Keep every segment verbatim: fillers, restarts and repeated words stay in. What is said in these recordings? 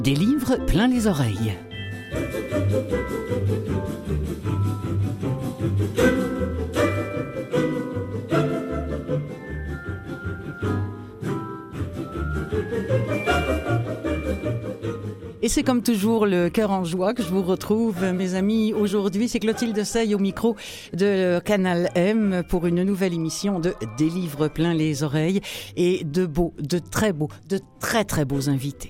Des livres plein les oreilles. Et c'est comme toujours le cœur en joie que je vous retrouve, mes amis. Aujourd'hui, c'est Clotilde Sey au micro de Canal M pour une nouvelle émission de Des livres plein les oreilles et de beaux, de très beaux, de très très beaux invités.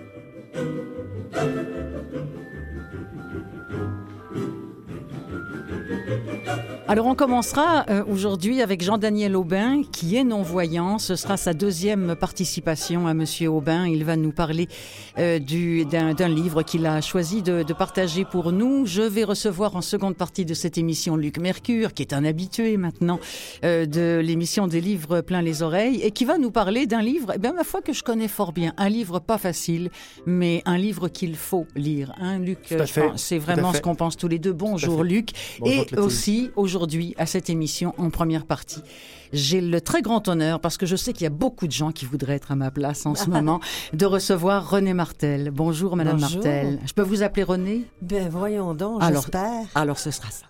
Alors on commencera euh, aujourd'hui avec Jean-Daniel Aubin qui est non-voyant. Ce sera sa deuxième participation à Monsieur Aubin. Il va nous parler euh, du, d'un, d'un livre qu'il a choisi de, de partager pour nous. Je vais recevoir en seconde partie de cette émission Luc Mercure, qui est un habitué maintenant euh, de l'émission Des livres plein les oreilles et qui va nous parler d'un livre, eh bien ma foi que je connais fort bien. Un livre pas facile, mais un livre qu'il faut lire. Hein, Luc, Tout à fait. Pense, c'est vraiment ce qu'on pense tous les deux. Bonjour Luc. Bonjour, et Clotilde. aussi aujourd'hui Aujourd'hui, à cette émission, en première partie, j'ai le très grand honneur, parce que je sais qu'il y a beaucoup de gens qui voudraient être à ma place en ce moment, de recevoir René Martel. Bonjour, Madame Bonjour. Martel. Je peux vous appeler René? Ben voyons donc, Alors- j'espère. Alors, ce sera ça.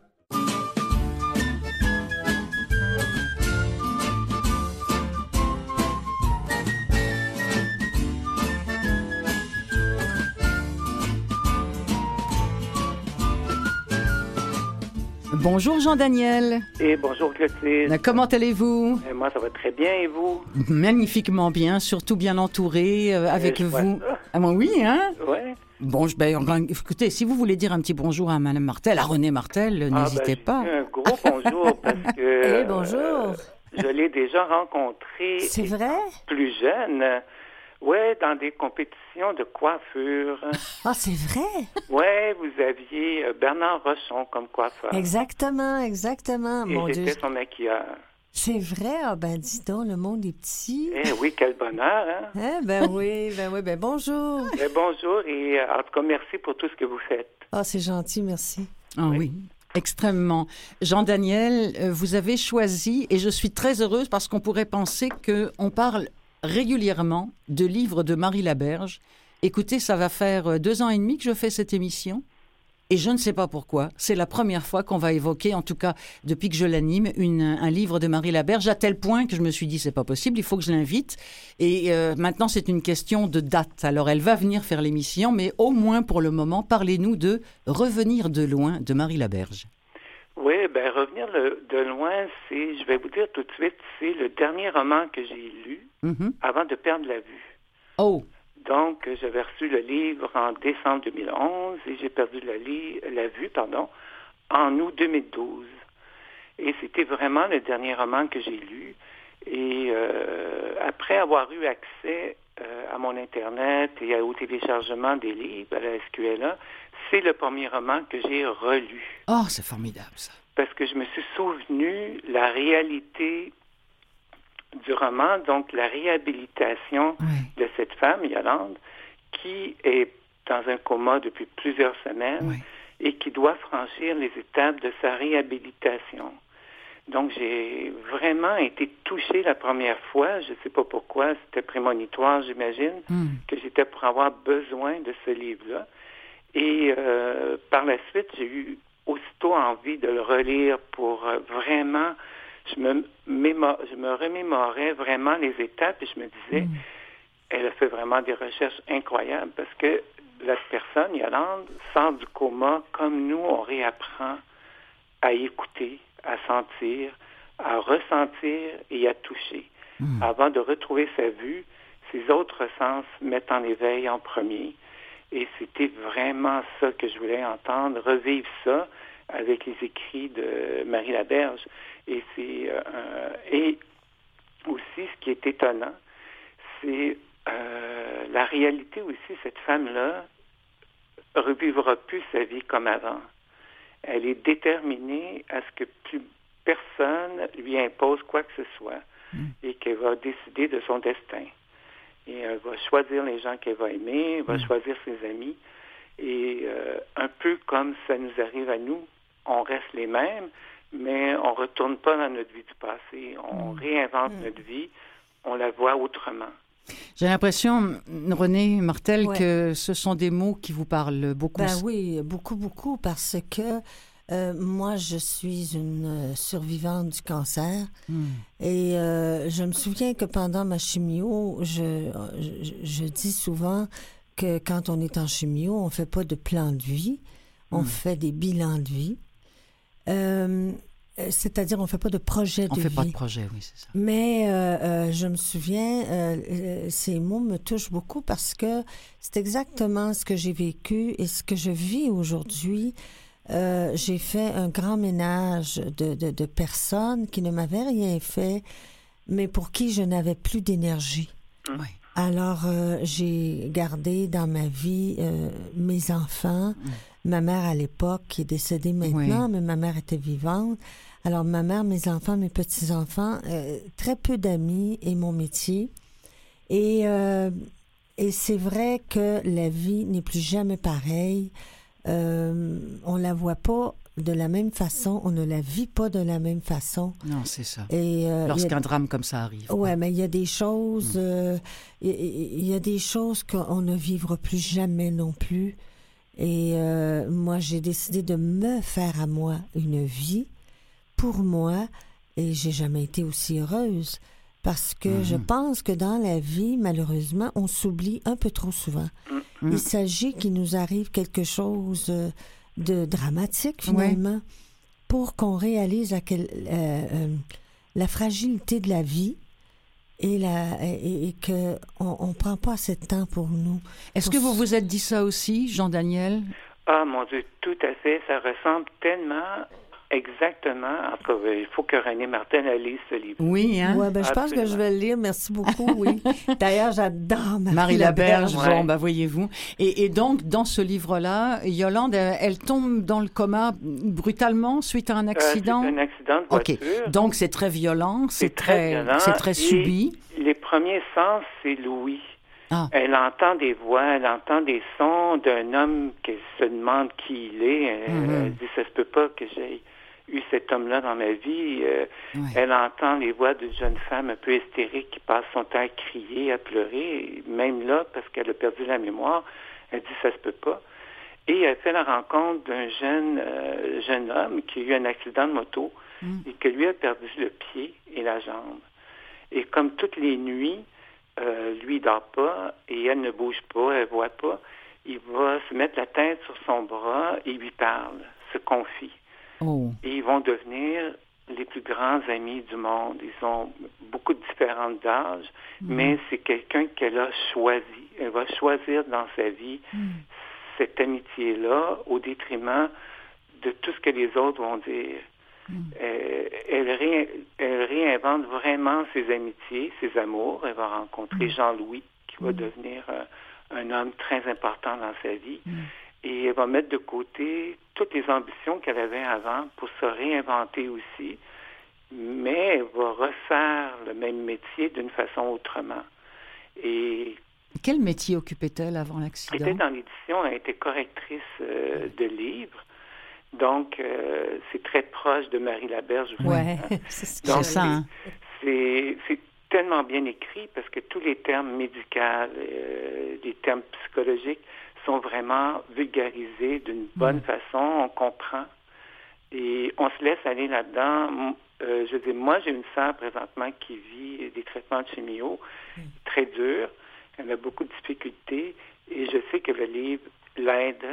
Bonjour Jean-Daniel. Et bonjour Clotilde. Comment allez-vous? Et moi, ça va très bien et vous? Magnifiquement bien, surtout bien entouré euh, avec je vois vous. ça. Ah bon, oui, hein? Ouais. Bon, je- ben, enfin, écoutez, si vous voulez dire un petit bonjour à Madame Martel, à René Martel, Ah, n'hésitez ben, pas. je dis un gros bonjour parce que... Eh, bonjour. euh, je l'ai déjà rencontré C'est vrai? plus jeune. Ouais, dans des compétitions de coiffure. Ah, c'est vrai? Ouais, vous aviez euh, Bernard Rochon comme coiffeur. Exactement, exactement. Et Mon Dieu. j'étais son maquilleur. C'est vrai? Ah, ben dis donc, le monde est petit. Eh oui, quel bonheur, hein? Hein? Ben oui, ben oui, ben bonjour. Eh, bonjour et euh, en tout cas, merci pour tout ce que vous faites. Ah, c'est gentil, merci. Ah oui. Extrêmement. Jean-Daniel, euh, vous avez choisi, et je suis très heureuse parce qu'on pourrait penser qu'on parle régulièrement de livres de Marie Laberge. Écoutez, ça va faire euh, deux ans et demi que je fais cette émission, et je ne sais pas pourquoi. C'est la première fois qu'on va évoquer, en tout cas depuis que je l'anime, une, un livre de Marie Laberge, à tel point que je me suis dit, c'est pas possible, il faut que je l'invite. Et euh, maintenant, c'est une question de date. Alors, elle va venir faire l'émission, mais au moins pour le moment, parlez-nous de Revenir de loin de Marie Laberge. Oui, ben revenir le- de loin, c'est, je vais vous dire tout de suite, c'est le dernier roman que j'ai lu Mhm. avant de perdre la vue. Oh, Donc, euh, j'avais reçu le livre en décembre deux mille onze et j'ai perdu la, li- la vue pardon, en août deux mille douze. Et c'était vraiment le dernier roman que j'ai lu. Et euh, après avoir eu accès euh, à mon Internet et au téléchargement des livres à la S Q L A, c'est le premier roman que j'ai relu. oh, c'est formidable ça. Parce que je me suis souvenu la réalité du roman, donc la réhabilitation Oui, de cette femme, Yolande, qui est dans un coma depuis plusieurs semaines oui. et qui doit franchir les étapes de sa réhabilitation. Donc, j'ai vraiment été touchée la première fois. Je ne sais pas pourquoi, c'était prémonitoire, j'imagine, Hmm. que j'étais pour avoir besoin de ce livre-là. Et euh, par la suite, j'ai eu aussitôt envie de le relire pour euh, vraiment... Je me, mémo- je me remémorais vraiment les étapes et je me disais, Hmm. elle a fait vraiment des recherches incroyables parce que la personne, Yolande, sort du coma comme nous, on réapprend à écouter, à sentir, à ressentir et à toucher. Hmm. Avant de retrouver sa vue, ses autres sens mettent en éveil en premier. Et c'était vraiment ça que je voulais entendre, revivre ça avec les écrits de Marie Laberge. Et c'est euh, et aussi ce qui est étonnant, c'est euh, la réalité aussi. Cette femme-là revivra plus sa vie comme avant. Elle est déterminée à ce que plus personne lui impose quoi que ce soit Mm. et qu'elle va décider de son destin. Et elle va choisir les gens qu'elle va aimer, elle va Mm. choisir ses amis. Et euh, un peu comme ça nous arrive à nous, on reste les mêmes, mais on ne retourne pas dans notre vie du passé. On Mm. réinvente Mm. notre vie, on la voit autrement. J'ai l'impression, Renée Martel, Ouais. que ce sont des mots qui vous parlent beaucoup. Ben oui, beaucoup, beaucoup, parce que euh, moi, je suis une euh, survivante du cancer. Mm. Et euh, je me souviens que pendant ma chimio, je, je, je dis souvent que quand on est en chimio, on ne fait pas de plan de vie, on Mm. fait des bilans de vie. Euh, c'est-à-dire, on ne fait pas de projet de On vie. ne fait pas de projet, oui, c'est ça. Mais euh, euh, je me souviens, euh, euh, ces mots me touchent beaucoup parce que c'est exactement ce que j'ai vécu et ce que je vis aujourd'hui. Euh, j'ai fait un grand ménage de, de, de personnes qui ne m'avaient rien fait, mais pour qui je n'avais plus d'énergie. Oui. Alors, euh, j'ai gardé dans ma vie euh, mes enfants, Mm. ma mère à l'époque, qui est décédée maintenant, Oui. mais ma mère était vivante. Alors, ma mère, mes enfants, mes petits-enfants, euh, très peu d'amis et mon métier. Et, euh, et c'est vrai que la vie n'est plus jamais pareille. Euh, on la voit pas de la même façon, on ne la vit pas de la même façon. Non, c'est ça. Et, euh, Lorsqu'un il y a- drame comme ça arrive. Ouais, mais il y a des choses, Mm. euh, il il y a des choses qu'on ne vivra plus jamais non plus. Et euh, moi, j'ai décidé de me faire à moi une vie pour moi, et j'ai jamais été aussi heureuse parce que Mhm. je pense que dans la vie, malheureusement, on s'oublie un peu trop souvent. Mm. Il s'agit qu'il nous arrive quelque chose euh, de dramatique finalement pour qu'on réalise à quel, euh, euh, la fragilité de la vie et, la, et, et qu'on ne prend pas assez de temps pour nous. Est-ce Pour que vous s- vous êtes dit ça aussi, Jean-Daniel? Ah, mon Dieu, tout à fait. Ça ressemble tellement exactement. En tout cas, il faut que René Martel elle lise ce livre. Oui, hein? Ouais, ben, je pense que je Absolument. vais le lire. Merci beaucoup, oui. D'ailleurs, j'adore Marie, Marie Laberge, Ouais. bon, bah voyez-vous. Et, et donc, dans ce livre-là, Yolande, elle, elle tombe dans le coma brutalement suite à un Euh, accident. c'est un accident de OK. voiture. Donc, c'est très violent, c'est C'est très violent c'est très et- subi. Les premiers sens, c'est Louis. Ah. Elle entend des voix, elle entend des sons d'un homme qu'elle se demande qui il est. Elle, Mhm. elle dit, ça se peut pas que j'ai eu cet homme-là dans ma vie. Euh, Oui. Elle entend les voix d'une jeune femme un peu hystérique qui passe son temps à crier, à pleurer. Et même là, parce qu'elle a perdu la mémoire, elle dit, ça se peut pas. Et elle fait la rencontre d'un jeune, euh, jeune homme qui a eu un accident de moto Mm. et que lui a perdu le pied et la jambe. Et comme toutes les nuits, euh, lui il dort pas et elle ne bouge pas, elle voit pas. Il va se mettre la tête sur son bras et lui parle, se confie. Oh. Et ils vont devenir les plus grands amis du monde. Ils ont beaucoup de différences d'âge, Mhm. mais c'est quelqu'un qu'elle a choisi. Elle va choisir dans sa vie Mm. cette amitié-là au détriment de tout ce que les autres vont dire. Mm. Euh, elle, ré- elle réinvente vraiment ses amitiés, ses amours. Elle va rencontrer Mm. Jean-Louis, qui va Mm. devenir euh, un homme très important dans sa vie. Mm. Et elle va mettre de côté toutes les ambitions qu'elle avait avant pour se réinventer aussi. Mais elle va refaire le même métier d'une façon autrement. Et Quel métier occupait-elle avant elle l'accident? était dans l'édition, elle était correctrice euh, de livres. Donc, euh, c'est très proche de Marie Laberge aussi. Ouais, hein. c'est ce que Donc, C'est ça, hein? C'est, c'est tellement bien écrit parce que tous les termes médicaux, euh, les termes psychologiques sont vraiment vulgarisés d'une bonne façon, on comprend et on se laisse aller là-dedans. Euh, je dis, moi, j'ai une sœur présentement qui vit des traitements de chimio très durs. Elle a beaucoup de difficultés et je sais que le livre l'aide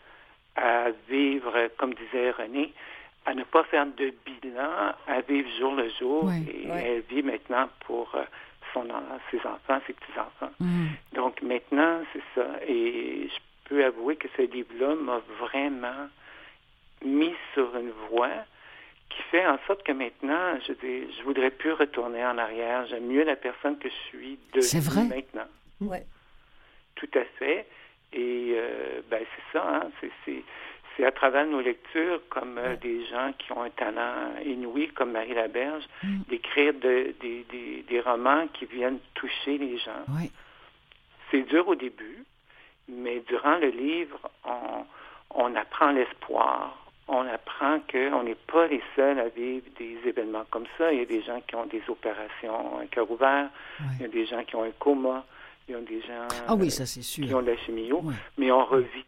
à vivre, comme disait René, à ne pas faire de bilan, à vivre jour le jour. Oui, et oui. elle vit maintenant pour euh, son, ses enfants, ses petits-enfants. Mm. Donc maintenant, c'est ça. Et je peux avouer que ce livre-là m'a vraiment mis sur une voie qui fait en sorte que maintenant, je dis, je voudrais plus retourner en arrière. J'aime mieux la personne que je suis C'est devenue vrai? maintenant. Ouais. Tout à fait. Et euh, ben c'est ça, hein? c'est, c'est, c'est à travers nos lectures, comme euh, des gens qui ont un talent inouï, comme Marie Laberge, Mm. d'écrire de, des, des, des romans qui viennent toucher les gens. Oui. C'est dur au début, mais durant le livre, on, on apprend l'espoir, on apprend qu'on n'est pas les seuls à vivre des événements comme ça. Il y a des gens qui ont des opérations à cœur ouvert, ouais. Il y a des gens qui ont un coma, il y a des gens ah oui, ça, c'est sûr. qui ont de la chimio, ouais. Mais on revit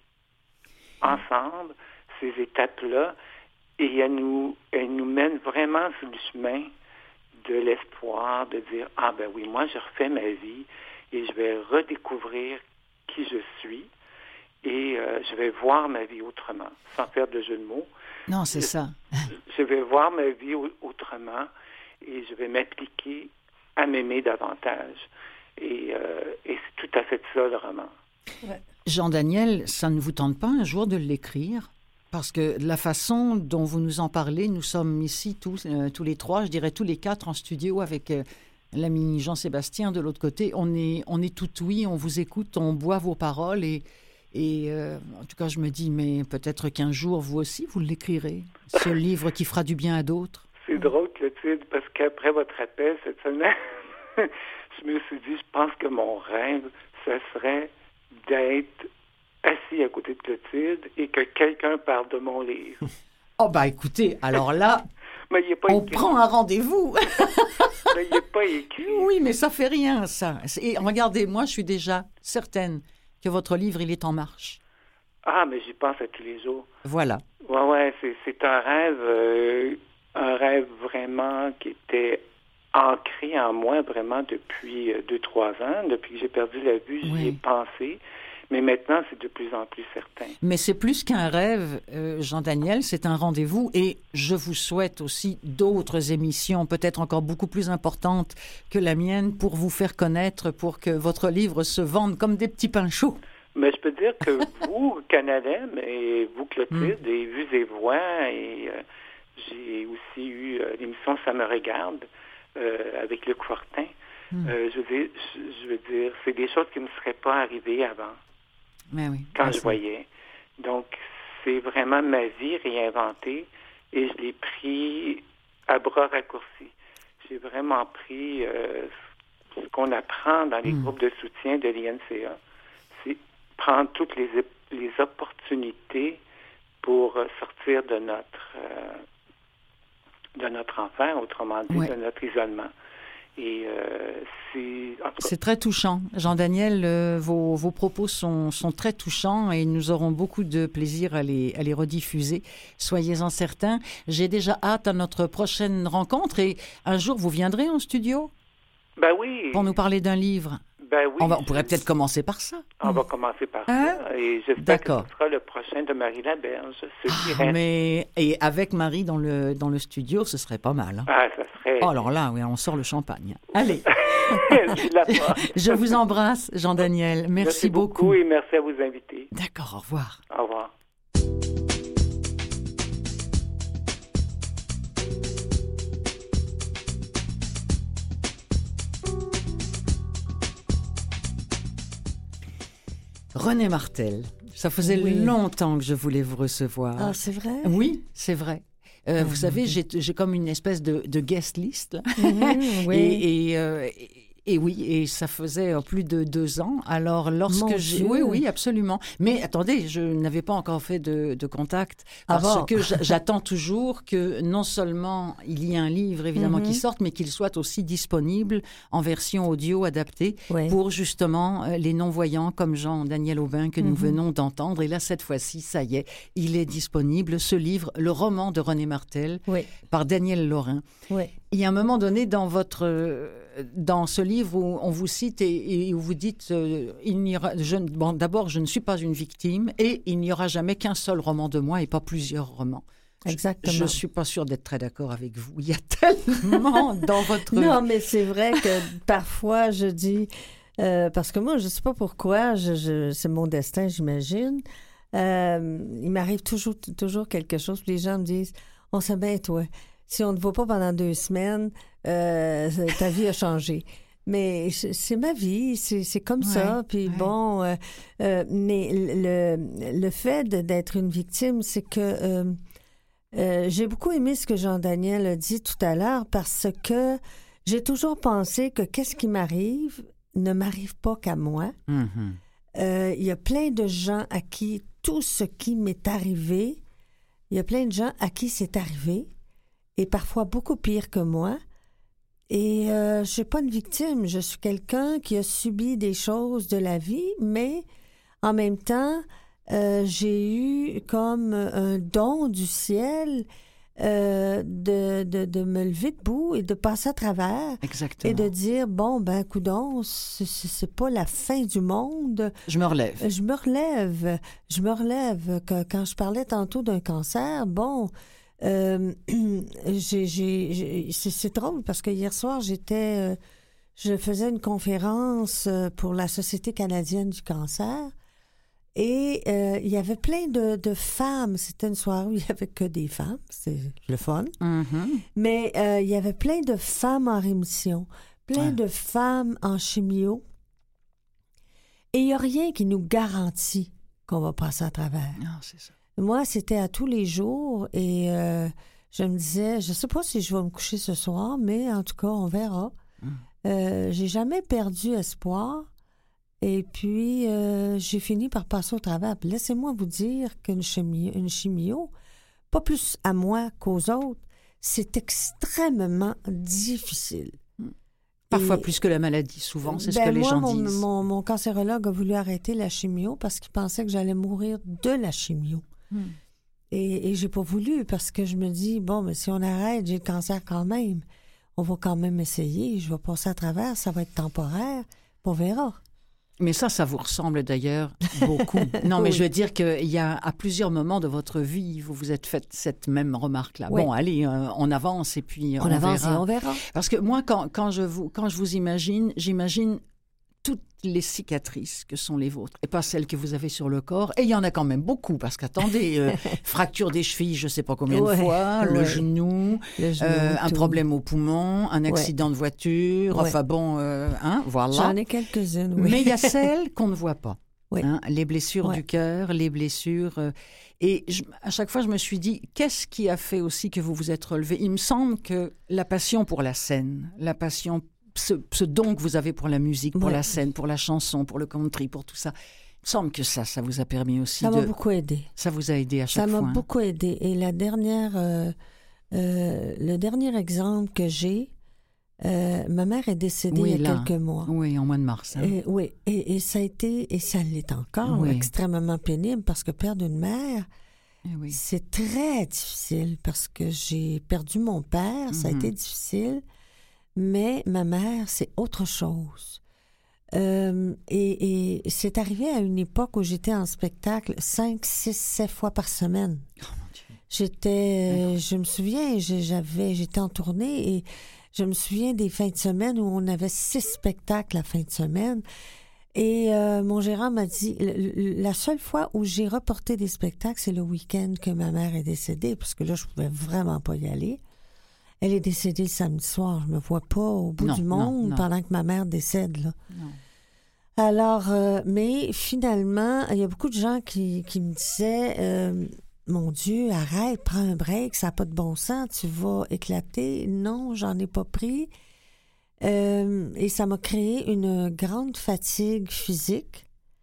ensemble ces étapes-là et elles nous, elles nous mènent vraiment sur le chemin de l'espoir, de dire « Ah ben oui, moi je refais ma vie et je vais redécouvrir qui je suis et euh, je vais voir ma vie autrement, sans faire de jeu de mots. » Non, c'est je, ça. Je vais voir ma vie autrement et je vais m'appliquer à m'aimer davantage. Et, euh, et c'est tout à fait ça, le roman. Ouais. Jean-Daniel, ça ne vous tente pas un jour de l'écrire? Parce que la façon dont vous nous en parlez, nous sommes ici tous, euh, tous les trois, je dirais tous les quatre en studio avec euh, l'ami Jean-Sébastien de l'autre côté. On est, on est tout oui, on vous écoute, on boit vos paroles et, et euh, en tout cas je me dis, mais peut-être qu'un jour vous aussi vous l'écrirez, ce livre qui fera du bien à d'autres. C'est drôle, Clotilde, parce qu'après votre appel cette semaine, je me suis dit, je pense que mon rêve, ce serait d'être assis à côté de Clotilde et que quelqu'un parle de mon livre. Oh ben écoutez, alors là, mais il est pas on écrit. Prend un rendez-vous. Mais il n'est pas écrit. Oui, mais ça fait rien, ça. Et regardez, moi, je suis déjà certaine que votre livre, il est en marche. Ah, mais j'y pense à tous les jours. Voilà. Ouais, ouais, c'est, c'est un rêve, euh, un rêve vraiment qui était ancré en moi vraiment depuis euh, deux, trois ans. Depuis que j'ai perdu la vue, j'y ai oui. pensé. Mais maintenant, c'est de plus en plus certain. Mais c'est plus qu'un rêve, euh, Jean-Daniel, c'est un rendez-vous. Et je vous souhaite aussi d'autres émissions, peut-être encore beaucoup plus importantes que la mienne, pour vous faire connaître, pour que votre livre se vende comme des petits pains chauds. Mais je peux dire que vous, Canalem, et vous, Clotilde, mm. et Vues et Voix, et euh, j'ai aussi eu euh, l'émission Ça me regarde euh, avec Luc Fortin. Mm. Euh, je, veux dire, je, je veux dire, c'est des choses qui ne me seraient pas arrivées avant. Mais oui, quand merci. Je voyais. Donc, c'est vraiment ma vie réinventée et je l'ai pris à bras raccourcis. J'ai vraiment pris euh, ce qu'on apprend dans les mmh. groupes de soutien de l'I N C A. C'est prendre toutes les, les opportunités pour sortir de notre, euh, de notre enfer, autrement dit, ouais. de notre isolement. Et euh, c'est... c'est très touchant. Jean-Daniel, euh, vos, vos propos sont, sont très touchants et nous aurons beaucoup de plaisir à les, à les rediffuser. Soyez-en certains. J'ai déjà hâte à notre prochaine rencontre et un jour, vous viendrez en studio? Ben oui. Pour nous parler d'un livre. Ben oui. On, va, on pourrait peut-être commencer par ça. On mmh. va commencer par hein? ça. Et j'espère D'accord. que ce sera le prochain de Marie Laberge. Ah, mais et avec Marie dans le, dans le studio, ce serait pas mal. Hein? Ah, ça serait... Oh, alors là, oui, on sort le champagne. Allez. Je vous embrasse, Jean-Daniel. Merci, merci beaucoup. beaucoup et merci à vous inviter. D'accord, au revoir. Au revoir. René Martel, ça faisait oui. longtemps que je voulais vous recevoir. Ah, c'est vrai? Oui, c'est vrai. Euh, mmh. Vous savez, j'ai, j'ai comme une espèce de, de guest list. Là. Mmh, oui. et, et, euh, et, et oui, et ça faisait plus de deux ans. Alors, lorsque Mon j'ai... Dieu. Oui, oui, absolument. Mais attendez, je n'avais pas encore fait de, de contact parce ah bon? que j'attends toujours que non seulement il y ait un livre, évidemment, mmh. qui sorte, mais qu'il soit aussi disponible en version audio adaptée oui. pour justement les non-voyants comme Jean-Daniel Aubin que nous mmh. venons d'entendre. Et là, cette fois-ci, ça y est, il est disponible, ce livre, le roman de René Martel, oui. par Daniel Lorrain. Oui. Il y a un moment donné dans votre, dans ce livre où on vous cite et, et où vous dites, euh, il n'y aura, je, bon, d'abord, je ne suis pas une victime et il n'y aura jamais qu'un seul roman de moi et pas plusieurs romans. Exactement. Je ne suis pas sûre d'être très d'accord avec vous. Il y a tellement dans votre... Non, mais c'est vrai que parfois, je dis... Euh, parce que moi, je ne sais pas pourquoi, je, je, c'est mon destin, j'imagine. Euh, il m'arrive toujours, toujours quelque chose. Puis les gens me disent, on sait bien, toi, si on ne te voit pas pendant deux semaines, euh, ta vie a changé. Mais c'est ma vie, c'est, c'est comme ouais, ça. Puis ouais. bon, euh, euh, mais le, le fait de, d'être une victime, c'est que euh, euh, j'ai beaucoup aimé ce que Jean-Daniel a dit tout à l'heure parce que j'ai toujours pensé que qu'est-ce qui m'arrive ne m'arrive pas qu'à moi. Mm-hmm. Euh, il y a plein de gens à qui tout ce qui m'est arrivé il y a plein de gens à qui c'est arrivé, et parfois beaucoup pire que moi. Et euh, je ne suis pas une victime, je suis quelqu'un qui a subi des choses de la vie, mais en même temps, euh, j'ai eu comme un don du ciel euh, de, de, de me lever debout et de passer à travers. Exactement. Et de dire, bon, ben, coudonc, c'est, c'est pas la fin du monde. Je me relève. Je me relève. Je me relève. Que, quand je parlais tantôt d'un cancer, bon... Euh, j'ai, j'ai, j'ai, c'est, c'est drôle parce que hier soir, j'étais, euh, je faisais une conférence pour la Société canadienne du cancer et euh, il y avait plein de, de femmes. C'était une soirée où il n'y avait que des femmes, c'est le fun. Mm-hmm. Mais euh, il y avait plein de femmes en rémission, plein ouais. de femmes en chimio. Et il n'y a rien qui nous garantit qu'on va passer à travers. Non, c'est ça. Moi, c'était à tous les jours et euh, je me disais, je ne sais pas si je vais me coucher ce soir, mais en tout cas, on verra. Mm. Euh, j'ai jamais perdu espoir et puis euh, j'ai fini par passer au travers. Puis laissez-moi vous dire qu'une chimio, une chimio, pas plus à moi qu'aux autres, c'est extrêmement difficile. Mm. Parfois et, plus que la maladie, souvent, c'est ben ce que les moi, gens mon, disent. Mon, mon cancérologue a voulu arrêter la chimio parce qu'il pensait que j'allais mourir de la chimio. Hmm. Et, et j'ai pas voulu parce que je me dis, bon, mais si on arrête, j'ai le cancer quand même. On va quand même essayer. Je vais passer à travers. Ça va être temporaire. On verra. Mais ça, ça vous ressemble d'ailleurs beaucoup. Non, mais oui. Je veux dire qu'il y a à plusieurs moments de votre vie, vous vous êtes fait cette même remarque-là. Oui. Bon, allez, euh, on avance et puis on, on avance verra. Et on verra. Parce que moi, quand, quand, je vous, quand je vous imagine, j'imagine toutes les cicatrices que sont les vôtres et pas celles que vous avez sur le corps. Et il y en a quand même beaucoup parce qu'attendez, euh, fracture des chevilles, je sais pas combien ouais, de fois, ouais. le genou, le genou euh, un problème au poumon, un accident ouais. de voiture, ouais. enfin bon, euh, hein, voilà. J'en ai quelques-unes, oui. Mais il y a celles qu'on ne voit pas. Oui. Hein, les blessures ouais. du cœur, les blessures... Euh, et je, à chaque fois, je me suis dit, qu'est-ce qui a fait aussi que vous vous êtes relevé? Il me semble que la passion pour la scène, la passion... Ce, ce don que vous avez pour la musique, pour ouais. la scène, pour la chanson, pour le country, pour tout ça. Il me semble que ça, ça vous a permis aussi ça de... Ça m'a beaucoup aidé. Ça vous a aidé à chaque ça fois. Ça m'a hein. beaucoup aidé. Et la dernière, euh, euh, le dernier exemple que j'ai, euh, ma mère est décédée oui, il y a là. quelques mois. Oui, en mois de mars. Hein. Et, oui, et, et ça a été, et ça l'est encore, oui. extrêmement pénible parce que perdre une mère, eh oui. c'est très difficile parce que j'ai perdu mon père, mm-hmm. ça a été difficile. Mais ma mère, c'est autre chose. Euh, et, et c'est arrivé à une époque où j'étais en spectacle cinq, six, sept fois par semaine. Oh mon Dieu. J'étais, je me souviens, j'avais, j'étais en tournée et je me souviens des fins de semaine où on avait six spectacles la fin de semaine. Et euh, mon gérant m'a dit, la seule fois où j'ai reporté des spectacles, c'est le week-end que ma mère est décédée, parce que là, je pouvais vraiment pas y aller. Elle est décédée le samedi soir. Je me vois pas au bout non, du monde non, non. pendant que ma mère décède, là. Non. Alors, euh, mais finalement, il y a beaucoup de gens qui, qui me disaient euh, mon Dieu, arrête, prends un break, ça n'a pas de bon sens, tu vas éclater. Non, j'en ai pas pris. Euh, et ça m'a créé une grande fatigue physique,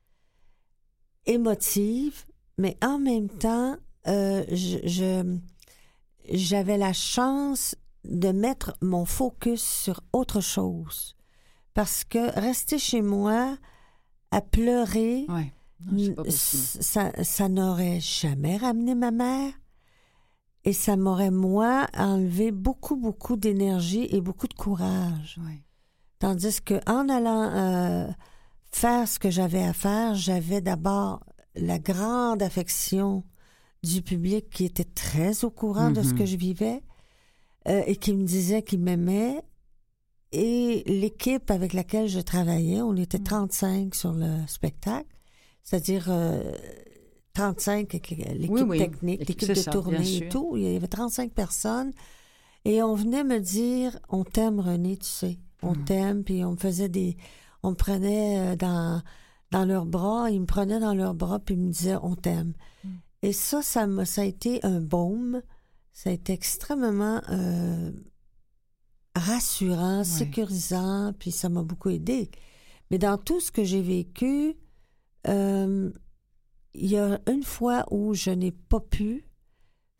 émotive, mais en même temps, euh, je, je, j'avais la chance de mettre mon focus sur autre chose. Parce que rester chez moi à pleurer, ouais. non, c'est pas possible. ça, ça n'aurait jamais ramené ma mère et ça m'aurait, moi, enlevé beaucoup, beaucoup d'énergie et beaucoup de courage. Ouais. Tandis qu'en allant euh, faire ce que j'avais à faire, j'avais d'abord la grande affection du public qui était très au courant mm-hmm. de ce que je vivais euh, et qui me disait qu'il m'aimait. Et l'équipe avec laquelle je travaillais, on était trente-cinq sur le spectacle, c'est-à-dire euh, trente-cinq avec l'équipe oui, oui. technique, l'équipe de ça, tournée et tout. Il y avait trente-cinq personnes. Et on venait me dire, on t'aime René, tu sais, on mmh. t'aime. Puis on me faisait des... On me prenait dans, dans leurs bras, ils me prenaient dans leurs bras, puis ils me disaient, on t'aime. Mmh. Et ça, ça, m'a, ça a été un baume. Ça a été extrêmement... Euh, rassurant, ouais. sécurisant, puis ça m'a beaucoup aidé. Mais dans tout ce que j'ai vécu, euh, il y a une fois où je n'ai pas pu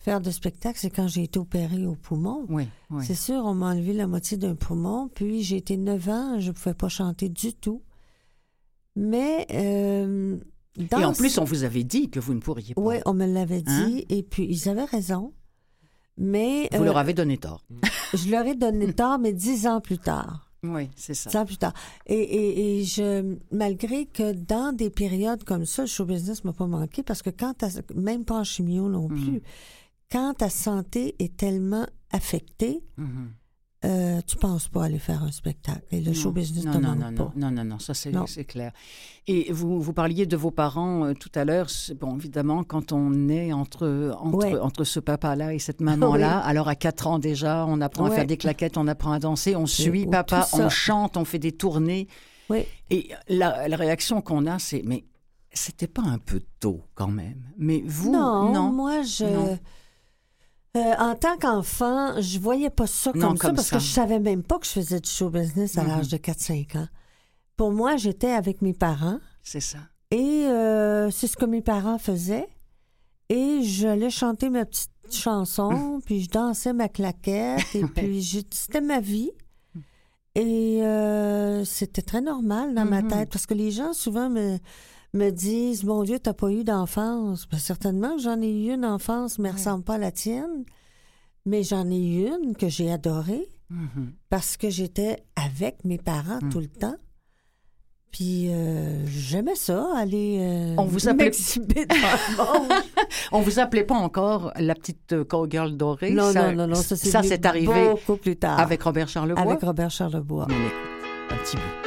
faire de spectacle, c'est quand j'ai été opérée au poumon. Oui, oui. C'est sûr, on m'a enlevé la moitié d'un poumon, puis j'ai été neuf ans, je ne pouvais pas chanter du tout. Mais... Euh, dans et en plus, on vous avait dit que vous ne pourriez pas. Oui, on me l'avait dit, Hein? et puis ils avaient raison. Mais... Vous euh, leur avez donné tort. Je leur ai donné tort, mais dix ans plus tard. Oui, c'est ça. Dix ans plus tard. Et, et, et je, malgré que dans des périodes comme ça, le show business ne m'a pas manqué, parce que quand ta, même pas en chimio non plus, mm. quand ta santé est tellement affectée, mm-hmm. euh, tu ne penses pas aller faire un spectacle. Et le non, show business ne te manque non, pas. Non, non, non, ça c'est, c'est clair. Et vous, vous parliez de vos parents euh, tout à l'heure. Bon, évidemment, quand on est entre, entre, ouais. entre ce papa-là et cette maman-là, oui. alors à quatre ans déjà, on apprend ouais. à faire des claquettes, on apprend à danser, on suit et, papa, on chante, on fait des tournées. Oui. Et la, la réaction qu'on a, c'est, mais c'était pas un peu tôt quand même? Mais vous, non? Non, moi, je... Non. Euh, en tant qu'enfant, je voyais pas ça comme, non, comme ça parce ça. que je savais même pas que je faisais du show business à mm-hmm. l'âge de quatre cinq ans. Pour moi, j'étais avec mes parents. C'est ça. Et euh, c'est ce que mes parents faisaient. Et j'allais chanter ma petite chanson, puis je dansais ma claquette, et puis je, c'était ma vie. Et euh, c'était très normal dans mm-hmm. ma tête, parce que les gens souvent me... me disent, mon Dieu, t'as pas eu d'enfance. Ben, certainement que j'en ai eu une enfance, mais elle ne ressemble pas à la tienne. Mais j'en ai eu une que j'ai adorée mm-hmm. parce que j'étais avec mes parents mm. tout le temps. Puis euh, j'aimais ça, aller euh, on vous appelait... m'exhiber devant le monde. On vous appelait pas encore la petite call-girl dorée? Non, ça, non, non, non. Ça, c'est, ça, c'est arrivé beaucoup plus tard. Avec Robert Charlebois? Avec Robert Charlebois. On écoute un petit bout.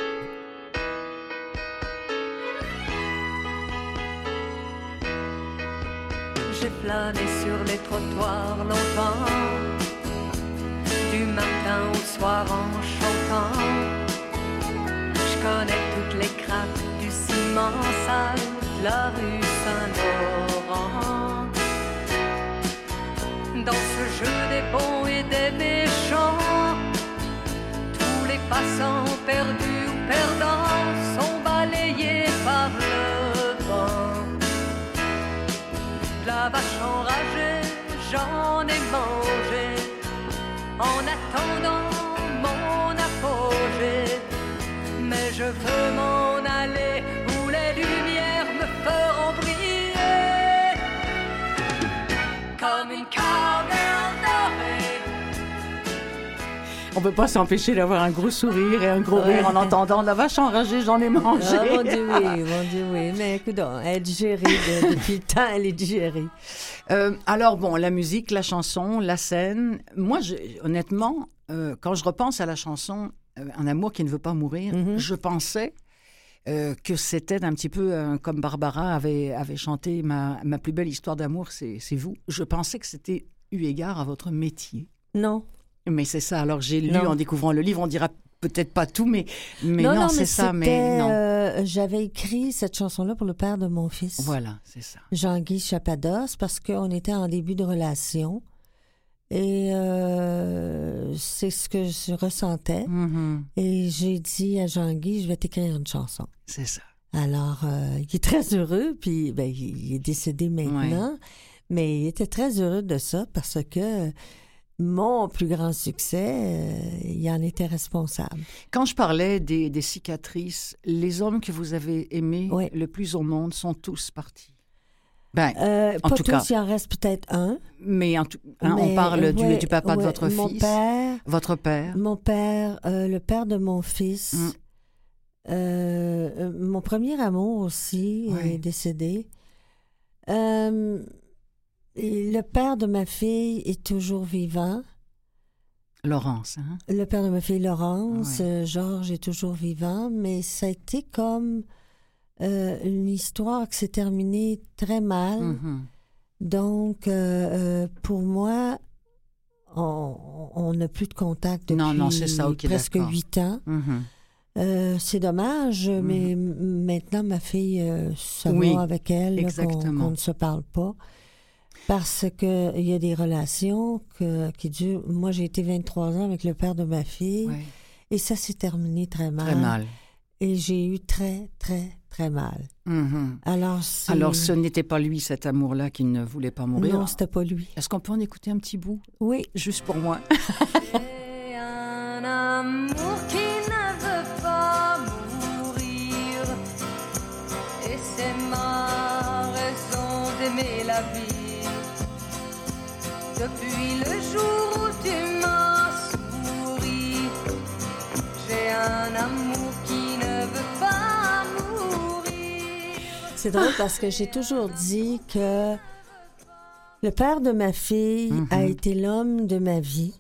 J'ai plané sur les trottoirs longtemps, du matin au soir en chantant. Je connais toutes les craques du ciment sale de la rue Saint-Laurent. Dans ce jeu des bons et des méchants, tous les passants perdus ou perdants sont balayés par le vent. La vache enragée, j'en ai mangé, en attendant mon apogée. Mais je veux m'en aller où les lumières me feront briller, comme une cowgirl dorée. On peut pas s'empêcher d'avoir un gros sourire et un gros ouais. rire en entendant la vache enragée, j'en ai mangé. Ah, mon Dieu, oui, mon Dieu, oui. Mais écoute, elle est digérée de, depuis le temps, elle est digérée. Euh, alors, bon, la musique, la chanson, la scène. Moi, je, honnêtement, euh, quand je repense à la chanson euh, « Un amour qui ne veut pas mourir mm-hmm. », je pensais euh, que c'était un petit peu euh, comme Barbara avait, avait chanté ma, « Ma plus belle histoire d'amour, c'est, c'est vous ». Je pensais que c'était eu égard à votre métier. Non. Mais c'est ça. Alors, j'ai lu non. en découvrant le livre, on dira peut-être pas tout, mais, mais non, non, non c'est mais ça. Mais non. Euh, j'avais écrit cette chanson-là pour le père de mon fils. Voilà, c'est ça. Jean-Guy Chapados, parce qu'on était en début de relation. Et euh, c'est ce que je ressentais. Mm-hmm. Et j'ai dit à Jean-Guy, je vais t'écrire une chanson. C'est ça. Alors, euh, il est très heureux, puis ben, il est décédé maintenant, ouais. mais il était très heureux de ça parce que mon plus grand succès, euh, il en était responsable. Quand je parlais des, des cicatrices, les hommes que vous avez aimés oui. le plus au monde sont tous partis. Ben, euh, en pas tout tous, cas, il en reste peut-être un. Mais, en tout, hein, mais on parle ouais, du, du papa ouais, de votre mon fils. Père, votre père. Mon père, euh, le père de mon fils. Mm. Euh, mon premier amour aussi ouais. est décédé. Euh, et le père de ma fille est toujours vivant. Laurence, hein? Le père de ma fille, Laurence. Ouais. Euh, Georges est toujours vivant, mais ça a été comme euh, une histoire qui s'est terminée très mal. Mm-hmm. Donc, euh, euh, pour moi, on n'a plus de contact depuis non, non, c'est ça, okay, presque huit ans. Mm-hmm. Euh, c'est dommage, mm-hmm. mais m- maintenant, ma fille, euh, ça oui, va avec elle, là, qu'on, qu'on ne se parle pas. Parce qu'il y a des relations que, qui durent... Moi, j'ai été vingt-trois ans avec le père de ma fille, ouais. et ça s'est terminé très mal. Très mal. Et j'ai eu très, très, très mal. Mm-hmm. Alors, c'est... Alors, ce n'était pas lui, cet amour-là, qui ne voulait pas mourir. Non, c'était pas lui. Est-ce qu'on peut en écouter un petit bout? Oui. Juste pour moi. J'ai un amour qui ne veut pas mourir, et c'est ma raison d'aimer la vie. Depuis le jour où tu m'as souri, j'ai un amour qui ne veut pas mourir. C'est drôle parce que j'ai toujours dit que le père de ma fille Mm-hmm. a été l'homme de ma vie,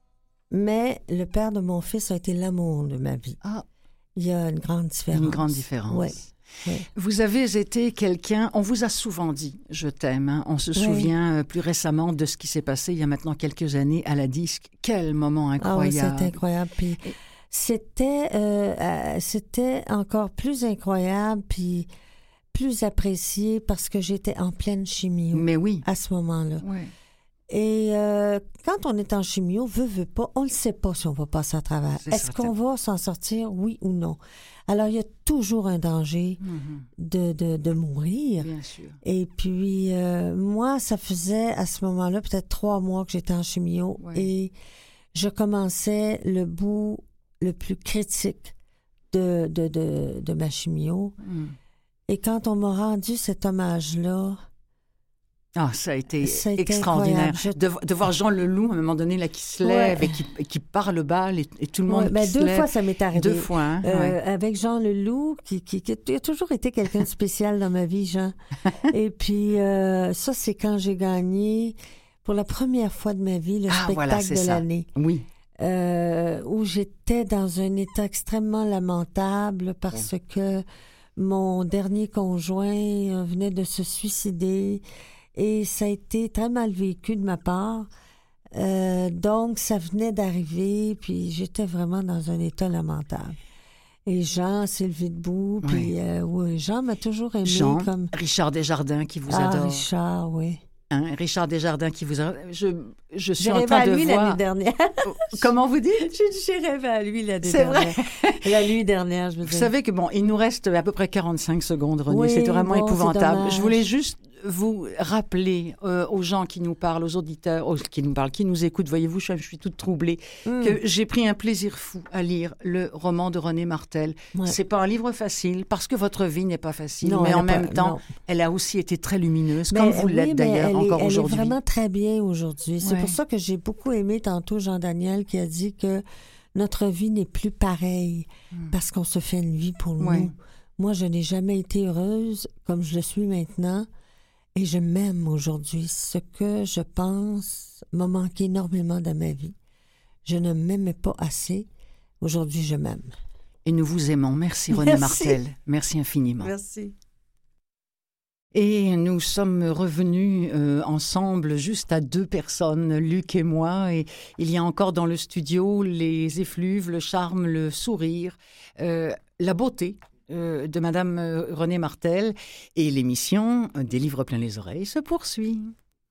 mais le père de mon fils a été l'amour de ma vie. Ah, Il y a une grande différence. une grande différence. Oui. Oui. Vous avez été quelqu'un, on vous a souvent dit « je t'aime hein. ». On se Oui. souvient euh, plus récemment de ce qui s'est passé il y a maintenant quelques années à la disque. Quel moment Ah oui, incroyable. c'était incroyable. Puis c'était, euh, euh, c'était encore plus incroyable, puis plus apprécié parce que j'étais en pleine chimio Mais oui. à ce moment-là. Ouais. Et euh, quand on est en chimio, veut, veut pas, on ne sait pas si on va passer à travers. C'est Est-ce certain. qu'on va s'en sortir, oui ou non? Alors, il y a toujours un danger Mhm. de, de, de mourir. Bien sûr. Et puis, euh, moi, ça faisait à ce moment-là peut-être trois mois que j'étais en chimio Ouais. et je commençais le bout le plus critique de, de, de, de ma chimio. Mm. Et quand on m'a rendu cet hommage-là, Ah, ça a été Ça a été extraordinaire. incroyable. De, de voir Jean Leloup, à un moment donné, là, qui se lève Ouais. et qui, et qui parle bas, et, et tout le monde ouais, ben, qui se deux lève. fois ça m'est arrivé. Deux fois, hein? Euh, ouais. Avec Jean Leloup, qui, qui, qui a toujours été quelqu'un de spécial dans ma vie, Jean. Et puis, euh, ça, c'est quand j'ai gagné, pour la première fois de ma vie, le Ah, spectacle voilà, c'est de ça. l'année. Oui. Euh, où j'étais dans un état extrêmement lamentable parce que mon dernier conjoint euh, venait de se suicider et ça a été très mal vécu de ma part. Euh, donc, ça venait d'arriver, puis j'étais vraiment dans un état lamentable. Et Jean s'est levé debout, puis Oui. euh, oui, Jean m'a toujours aimé Jean, comme... Richard Desjardins qui vous ah, adore. Richard, oui. Hein, Richard Desjardins qui vous adore. Je, je suis J'ai en rêvé train à de lui l'année voir... dernière. Comment vous dites? J'ai j'ai rêvé à lui l'année C'est vrai? dernière. La nuit dernière, je me Vous disais. savez que bon, il nous reste à peu près quarante-cinq secondes, René. Oui, c'est vraiment bon, c'est épouvantable. dommage. Je voulais juste vous rappeler euh, aux gens qui nous parlent, aux auditeurs aux- qui nous parlent, qui nous écoutent, voyez-vous, je, je suis toute troublée, Mm. que j'ai pris un plaisir fou à lire le roman de René Martel. Ouais. C'est pas un livre facile parce que votre vie n'est pas facile, Non, mais elle en est même pas- temps, non. elle a aussi été très lumineuse, Mais, comme vous oui, l'êtes mais d'ailleurs elle est- encore elle aujourd'hui. est vraiment très bien aujourd'hui. C'est Ouais. pour ça que j'ai beaucoup aimé tantôt Jean Daniel qui a dit que notre vie n'est plus pareille parce qu'on se fait une vie pour Ouais. nous. Moi, je n'ai jamais été heureuse comme je le suis maintenant et je m'aime aujourd'hui. Ce que je pense m'a manqué énormément dans ma vie. Je ne m'aimais pas assez. Aujourd'hui, je m'aime. Et nous vous aimons. Merci René Merci. Martel. Merci infiniment. Merci. Et nous sommes revenus euh, ensemble juste à deux personnes, Luc et moi. Et il y a encore dans le studio les effluves, le charme, le sourire, euh, la beauté euh, de Madame euh, René Martel. Et l'émission euh, des livres plein les oreilles se poursuit.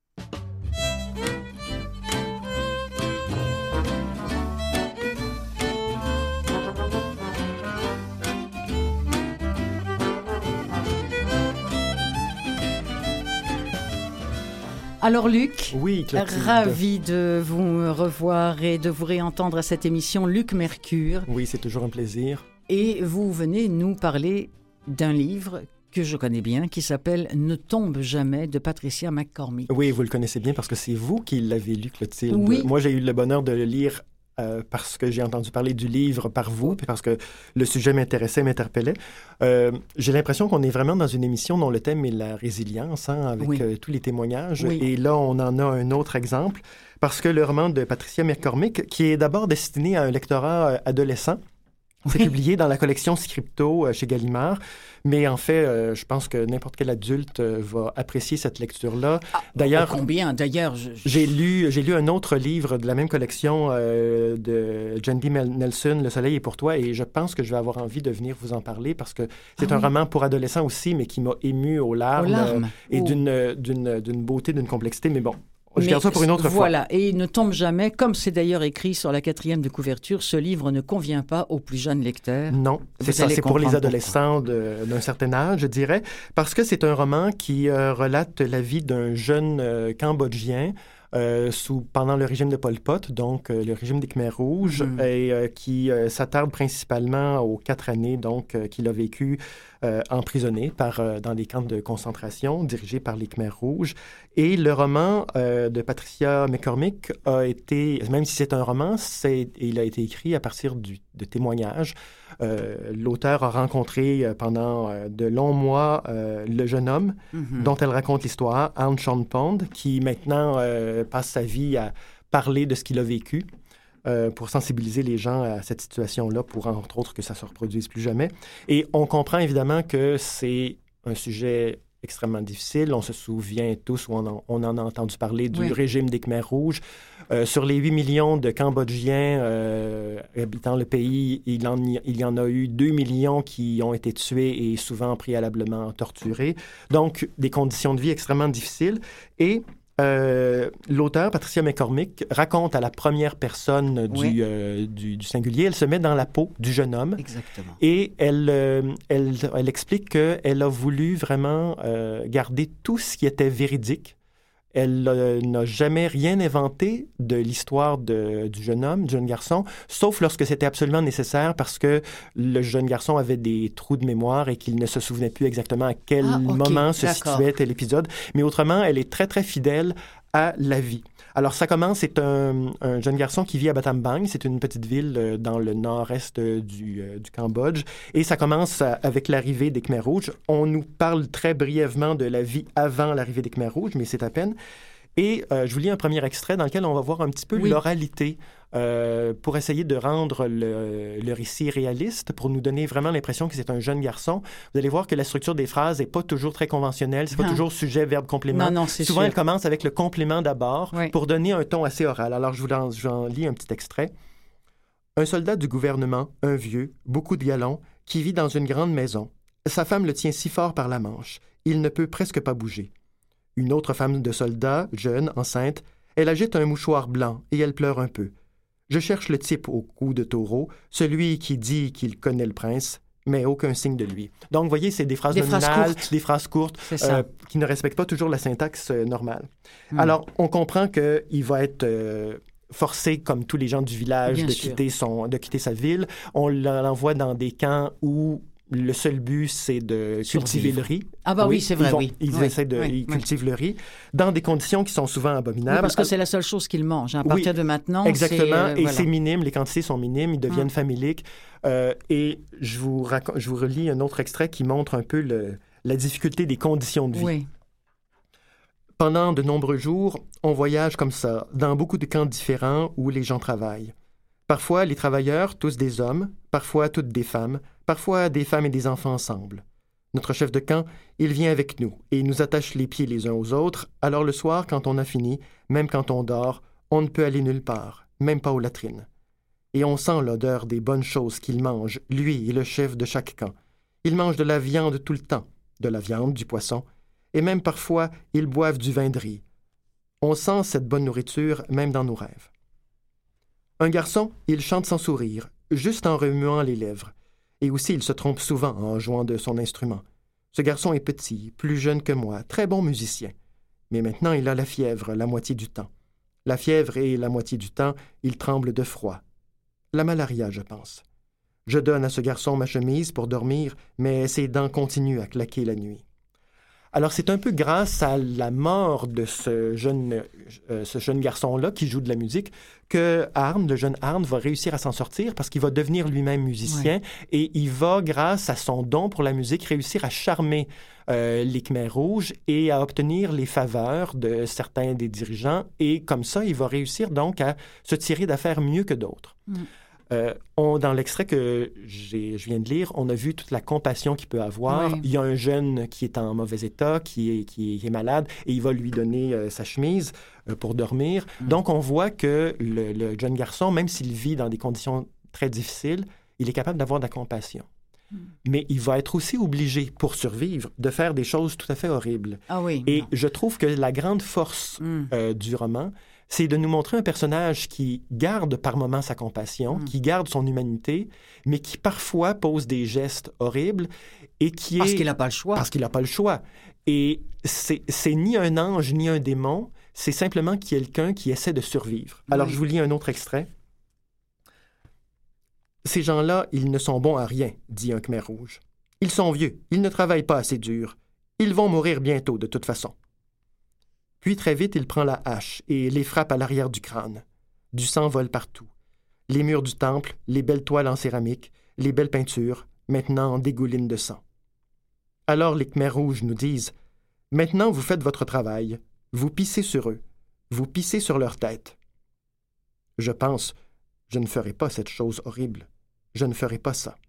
Alors Luc, Oui, Clotilde. ravi de vous revoir et de vous réentendre à cette émission Luc Mercure. Oui, c'est toujours un plaisir. Et vous venez nous parler d'un livre que je connais bien qui s'appelle « Ne tombe jamais » de Patricia McCormick. Oui, vous le connaissez bien parce que c'est vous qui l'avez lu, Clotilde. Oui. Moi, j'ai eu le bonheur de le lire euh, parce que j'ai entendu parler du livre par vous, puis parce que le sujet m'intéressait, m'interpellait. Euh, j'ai l'impression qu'on est vraiment dans une émission dont le thème est la résilience, hein, avec Oui. euh, tous les témoignages. Oui. Et là, on en a un autre exemple, parce que le roman de Patricia McCormick, qui est d'abord destiné à un lectorat euh, adolescent, c'est Oui. publié dans la collection Scripto euh, chez Gallimard. Mais en fait, euh, je pense que n'importe quel adulte euh, va apprécier cette lecture-là. D'ailleurs, Oh, combien? D'ailleurs, je- je- j'ai lu, j'ai lu un autre livre de la même collection euh, de Jen B. Nelson, Le soleil est pour toi, et je pense que je vais avoir envie de venir vous en parler parce que c'est Ah un oui. roman pour adolescents aussi, mais qui m'a ému aux larmes, Aux larmes. euh, et Oh. d'une, d'une, d'une beauté, d'une complexité. Mais bon, Je garde ça pour une autre voilà. fois. Voilà, et il ne tombe jamais, comme c'est d'ailleurs écrit sur la quatrième de couverture, ce livre ne convient pas aux plus jeunes lecteurs. Non, c'est ça, c'est pour les adolescents de, d'un certain âge, je dirais, parce que c'est un roman qui euh, relate la vie d'un jeune euh, Cambodgien euh, sous, pendant le régime de Pol Pot, donc euh, le régime des Khmers rouges, mmh. et euh, qui euh, s'attarde principalement aux quatre années donc euh, qu'il a vécu Euh, emprisonné par, euh, dans des camps de concentration dirigés par les Khmers rouges. Et le roman euh, de Patricia McCormick a été, même si c'est un roman, c'est, il a été écrit à partir du, de témoignages. Euh, l'auteur a rencontré euh, pendant euh, de longs mois euh, le jeune homme mm-hmm. dont elle raconte l'histoire, Arn Pond, qui maintenant euh, passe sa vie à parler de ce qu'il a vécu. Euh, pour sensibiliser les gens à cette situation-là, pour, entre autres, que ça ne se reproduise plus jamais. Et on comprend évidemment que c'est un sujet extrêmement difficile. On se souvient tous, ou on en, on en a entendu parler, du oui. régime des Khmers rouges. Euh, sur les huit millions de Cambodgiens euh, habitant le pays, il, en, il y en a eu deux millions qui ont été tués et souvent préalablement torturés. Donc, des conditions de vie extrêmement difficiles. Et Euh, l'auteur, Patricia McCormick, raconte à la première personne du, oui. euh, du, du singulier. Elle se met dans la peau du jeune homme. Exactement. Et elle, euh, elle, elle explique qu'elle a voulu vraiment euh, garder tout ce qui était véridique. Elle euh, n'a jamais rien inventé de l'histoire de, du jeune homme, du jeune garçon, sauf lorsque c'était absolument nécessaire parce que le jeune garçon avait des trous de mémoire et qu'il ne se souvenait plus exactement à quel ah, okay, moment se d'accord. situait tel épisode. Mais autrement, elle est très, très fidèle à la vie. Alors, ça commence, c'est un, un jeune garçon qui vit à Battambang. C'est une petite ville euh, dans le nord-est euh, du, euh, du Cambodge. Et ça commence à, avec l'arrivée des Khmers rouges. On nous parle très brièvement de la vie avant l'arrivée des Khmers rouges, mais c'est à peine. Et euh, je vous lis un premier extrait dans lequel on va voir un petit peu oui. l'oralité euh, pour essayer de rendre le, le récit réaliste, pour nous donner vraiment l'impression que c'est un jeune garçon. Vous allez voir que la structure des phrases n'est pas toujours très conventionnelle. C'est pas non. toujours sujet, verbe, complément. Non, non, c'est Souvent, sûr. elle commence avec le complément d'abord oui. pour donner un ton assez oral. Alors, je vous en, je vous en lis un petit extrait. Un soldat du gouvernement, un vieux, beaucoup de galons, qui vit dans une grande maison. Sa femme le tient si fort par la manche. Il ne peut presque pas bouger. Une autre femme de soldat, jeune, enceinte, elle agite un mouchoir blanc et elle pleure un peu. Je cherche le type au cou de taureau, celui qui dit qu'il connaît le prince, mais aucun signe de lui. Donc, vous voyez, c'est des phrases des nominales, phrases courtes. des phrases courtes euh, qui ne respectent pas toujours la syntaxe euh, normale. Hmm. Alors, on comprend qu'il va être euh, forcé, comme tous les gens du village, de quitter, son, de quitter sa ville. On l'envoie dans des camps où le seul but, c'est de cultiver le riz. Ah bah oui, oui c'est vrai, ils vont, oui. Ils oui, essaient de oui, ils cultivent oui. le riz dans des conditions qui sont souvent abominables. Oui, parce que c'est la seule chose qu'ils mangent. À partir oui, de maintenant, exactement. c'est... Euh, et voilà. c'est minime, les quantités sont minimes, ils deviennent hum. familiques. Euh, et je vous, raconte, je vous relis un autre extrait qui montre un peu le, la difficulté des conditions de vie. Oui. Pendant de nombreux jours, on voyage comme ça, dans beaucoup de camps différents où les gens travaillent. Parfois, les travailleurs, tous des hommes, parfois toutes des femmes, parfois des femmes et des enfants ensemble. Notre chef de camp, il vient avec nous et il nous attache les pieds les uns aux autres. Alors le soir, quand on a fini, même quand on dort, on ne peut aller nulle part, même pas aux latrines. Et on sent l'odeur des bonnes choses qu'il mange, lui et le chef de chaque camp. Il mange de la viande tout le temps, de la viande, du poisson, et même parfois, ils boivent du vin de riz. On sent cette bonne nourriture même dans nos rêves. Un garçon, il chante sans sourire, juste en remuant les lèvres. Et aussi, il se trompe souvent en jouant de son instrument. Ce garçon est petit, plus jeune que moi, très bon musicien. Mais maintenant, il a la fièvre la moitié du temps. La fièvre et la moitié du temps, il tremble de froid. La malaria, je pense. Je donne à ce garçon ma chemise pour dormir, mais ses dents continuent à claquer la nuit. Alors, c'est un peu grâce à la mort de ce jeune, euh, ce jeune garçon-là qui joue de la musique que Arn, le jeune Arn, va réussir à s'en sortir parce qu'il va devenir lui-même musicien ouais. et il va, grâce à son don pour la musique, réussir à charmer euh, les Khmers rouges et à obtenir les faveurs de certains des dirigeants. Et comme ça, il va réussir donc à se tirer d'affaire mieux que d'autres. Mm. Euh, on, dans l'extrait que j'ai, je viens de lire, on a vu toute la compassion qu'il peut avoir. Oui. Il y a un jeune qui est en mauvais état, qui est, qui est, qui est malade, et il va lui donner euh, sa chemise euh, pour dormir. Mm. Donc, on voit que le, le jeune garçon, même s'il vit dans des conditions très difficiles, il est capable d'avoir de la compassion. Mm. Mais il va être aussi obligé, pour survivre, de faire des choses tout à fait horribles. Ah oui. Et non. je trouve que la grande force mm. euh, du roman, c'est de nous montrer un personnage qui garde par moments sa compassion, mm. qui garde son humanité, mais qui parfois pose des gestes horribles et qui Parce est... qu'il n'a pas le choix. Parce qu'il n'a pas le choix. Et c'est, c'est ni un ange ni un démon, c'est simplement quelqu'un qui essaie de survivre. Alors, oui. je vous lis un autre extrait. « Ces gens-là, ils ne sont bons à rien, dit un Khmer rouge. Ils sont vieux, ils ne travaillent pas assez dur. Ils vont mourir bientôt, de toute façon. » Puis, très vite, il prend la hache et les frappe à l'arrière du crâne. Du sang vole partout. Les murs du temple, les belles toiles en céramique, les belles peintures, maintenant dégoulinent de sang. Alors les Khmers rouges nous disent « Maintenant, vous faites votre travail. Vous pissez sur eux. Vous pissez sur leur tête. » Je pense, je ne ferai pas cette chose horrible. Je ne ferai pas ça.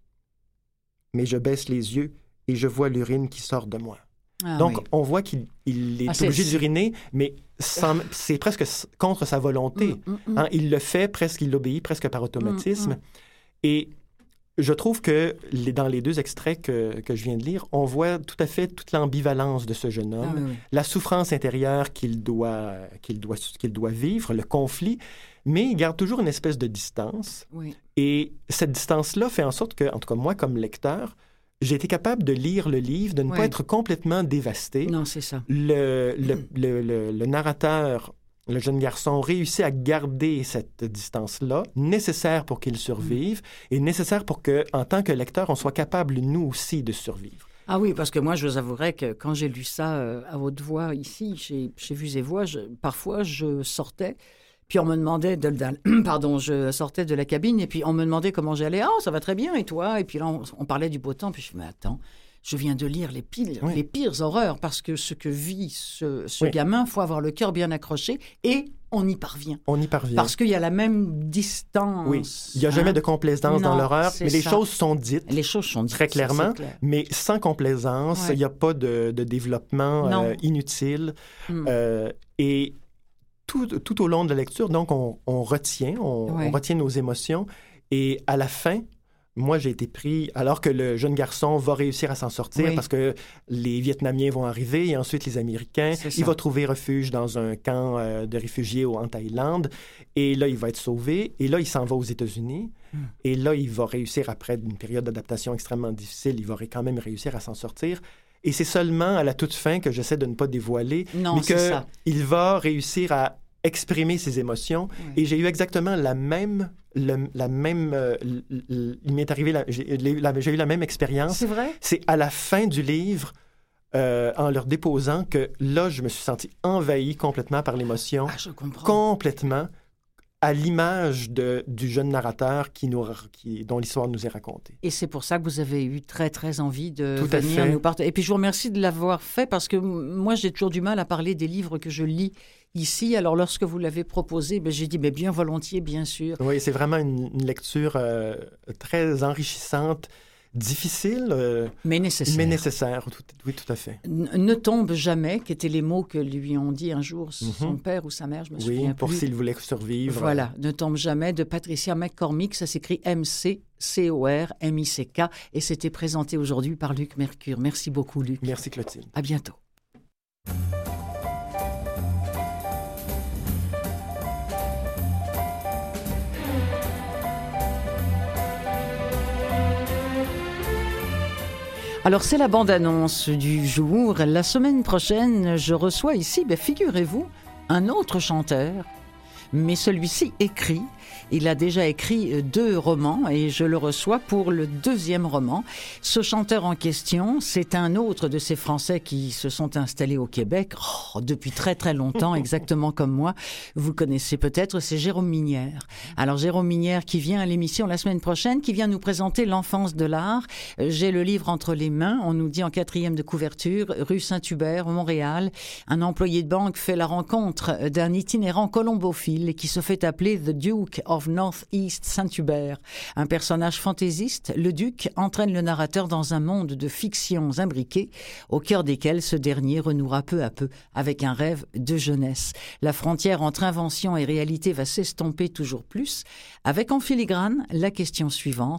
Mais je baisse les yeux et je vois l'urine qui sort de moi. Ah, Donc, oui. on voit qu'il il est ah, obligé c'est... d'uriner, mais sans, c'est presque contre sa volonté. Mm, mm, mm. Hein, il le fait presque, il l'obéit presque par automatisme. Mm, mm. Et je trouve que les, dans les deux extraits que, que je viens de lire, on voit tout à fait toute l'ambivalence de ce jeune homme, ah, oui, oui. la souffrance intérieure qu'il doit, qu'il, doit, qu'il doit vivre, le conflit, mais il garde toujours une espèce de distance. Oui. Et cette distance-là fait en sorte que, en tout cas moi, comme lecteur, j'ai été capable de lire le livre, de ne ouais. pas être complètement dévasté. Non, c'est ça. Le, le, le, le, le narrateur, le jeune garçon, réussit à garder cette distance-là, nécessaire pour qu'il survive, mmh. et nécessaire pour que, en tant que lecteur, on soit capable, nous aussi, de survivre. Ah oui, parce que moi, je vous avouerai que quand j'ai lu ça euh, à haute voix ici, chez, chez Vues et Voix, je, parfois, je sortais... Puis on me demandait, de, de, pardon, je sortais de la cabine et puis on me demandait comment j'allais. Ah, oh, ça va très bien, et toi? Et puis là, on, on parlait du beau temps. Puis je me dis, mais attends, je viens de lire les pires, oui. les pires horreurs parce que ce que vit ce, ce oui. gamin, il faut avoir le cœur bien accroché et on y parvient. On y parvient. Parce qu'il y a la même distance. Oui, il n'y a hein? jamais de complaisance non, dans l'horreur, mais les ça. choses sont dites. Les choses sont dites. Très clairement, clair. mais sans complaisance, il ouais. n'y a pas de, de développement euh, inutile. Mm. Euh, et Tout, tout au long de la lecture, donc, on, on retient, on, ouais. on retient nos émotions. Et à la fin, moi, j'ai été pris, alors que le jeune garçon va réussir à s'en sortir oui. parce que les Vietnamiens vont arriver et ensuite les Américains. Il va trouver refuge dans un camp euh, de réfugiés en Thaïlande. Et là, il va être sauvé. Et là, il s'en va aux États-Unis. Mm. Et là, il va réussir, après une période d'adaptation extrêmement difficile, il va quand même réussir à s'en sortir. Et c'est seulement à la toute fin que j'essaie de ne pas dévoiler, non, mais qu'il va réussir à exprimer ses émotions. Oui. Et j'ai eu exactement la même... Le, la même... Euh, l, l, il m'est arrivé... La, j'ai, la, j'ai eu la même expérience. C'est vrai? C'est à la fin du livre, euh, en leur déposant, que là, je me suis senti envahi complètement par l'émotion. Ah, je comprends. Complètement, à l'image de, du jeune narrateur qui nous, qui, dont l'histoire nous est racontée. Et c'est pour ça que vous avez eu très, très envie de Tout venir nous partager. Et puis, je vous remercie de l'avoir fait parce que moi, j'ai toujours du mal à parler des livres que je lis ici. Alors, lorsque vous l'avez proposé, ben, j'ai dit ben, bien volontiers, bien sûr. Oui, c'est vraiment une, une lecture euh, très enrichissante, difficile, euh, mais nécessaire. Mais nécessaire, tout, oui, tout à fait. Ne tombe jamais, qui étaient les mots que lui ont dit un jour mm-hmm. son père ou sa mère, je me souviens oui, pour plus. s'il voulait survivre. Voilà, Ne tombe jamais, de Patricia McCormick, ça s'écrit M C C O R M I C K, et c'était présenté aujourd'hui par Luc Mercure. Merci beaucoup, Luc. Merci, Clotilde. À bientôt. Alors, c'est la bande-annonce du jour. La semaine prochaine, je reçois ici, ben, figurez-vous, un autre chanteur, mais celui-ci écrit. Il a déjà écrit deux romans et je le reçois pour le deuxième roman. Ce chanteur en question, c'est un autre de ces Français qui se sont installés au Québec oh, depuis très très longtemps, exactement comme moi. Vous le connaissez peut-être, c'est Jérôme Minière. Alors Jérôme Minière qui vient à l'émission la semaine prochaine, qui vient nous présenter l'enfance de l'art. J'ai le livre entre les mains, on nous dit en quatrième de couverture, rue Saint-Hubert, Montréal. Un employé de banque fait la rencontre d'un itinérant colombophile qui se fait appeler The Duke of North-East Saint-Hubert. Un personnage fantaisiste, le duc entraîne le narrateur dans un monde de fictions imbriquées, au cœur desquelles ce dernier renouera peu à peu avec un rêve de jeunesse. La frontière entre invention et réalité va s'estomper toujours plus, avec en filigrane la question suivante: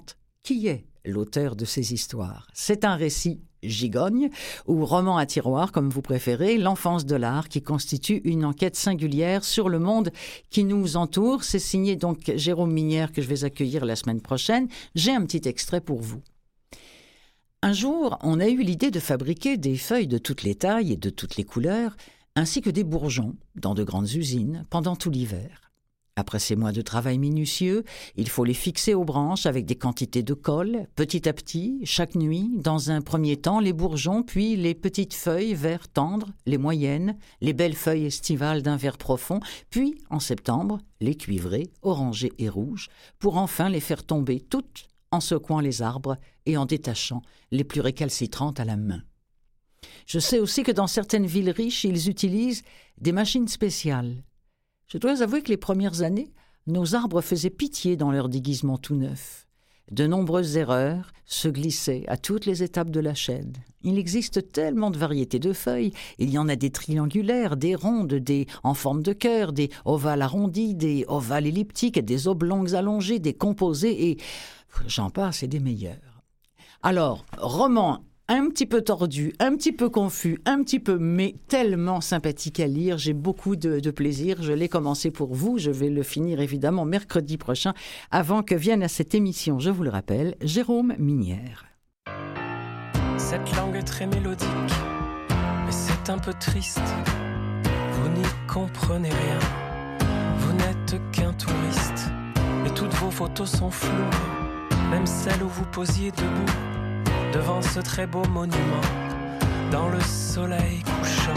Qui est l'auteur de ces histoires? C'est un récit gigogne, ou roman à tiroir, comme vous préférez, l'enfance de l'art, qui constitue une enquête singulière sur le monde qui nous entoure. C'est signé donc Jérôme Minière, que je vais accueillir la semaine prochaine. J'ai un petit extrait pour vous. Un jour, on a eu l'idée de fabriquer des feuilles de toutes les tailles et de toutes les couleurs, ainsi que des bourgeons, dans de grandes usines, pendant tout l'hiver. Après ces mois de travail minutieux, il faut les fixer aux branches avec des quantités de colle, petit à petit, chaque nuit, dans un premier temps, les bourgeons, puis les petites feuilles vert tendre, les moyennes, les belles feuilles estivales d'un vert profond, puis, en septembre, les cuivrées, orangées et rouges, pour enfin les faire tomber toutes en secouant les arbres et en détachant les plus récalcitrantes à la main. Je sais aussi que dans certaines villes riches, ils utilisent des machines spéciales. Je dois avouer que les premières années, nos arbres faisaient pitié dans leur déguisement tout neuf. De nombreuses erreurs se glissaient à toutes les étapes de la chaîne. Il existe tellement de variétés de feuilles. Il y en a des triangulaires, des rondes, des en forme de cœur, des ovales arrondis, des ovales elliptiques, des oblongues allongées, des composés et j'en passe et des meilleurs. Alors, roman un petit peu tordu, un petit peu confus, un petit peu, mais tellement sympathique à lire. J'ai beaucoup de, de plaisir. Je l'ai commencé pour vous. Je vais le finir évidemment mercredi prochain, avant que vienne à cette émission, je vous le rappelle, Jérôme Minière. Cette langue est très mélodique, mais c'est un peu triste. Vous n'y comprenez rien. Vous n'êtes qu'un touriste. Et toutes vos photos sont floues, même celles où vous posiez debout devant ce très beau monument, dans le soleil couchant.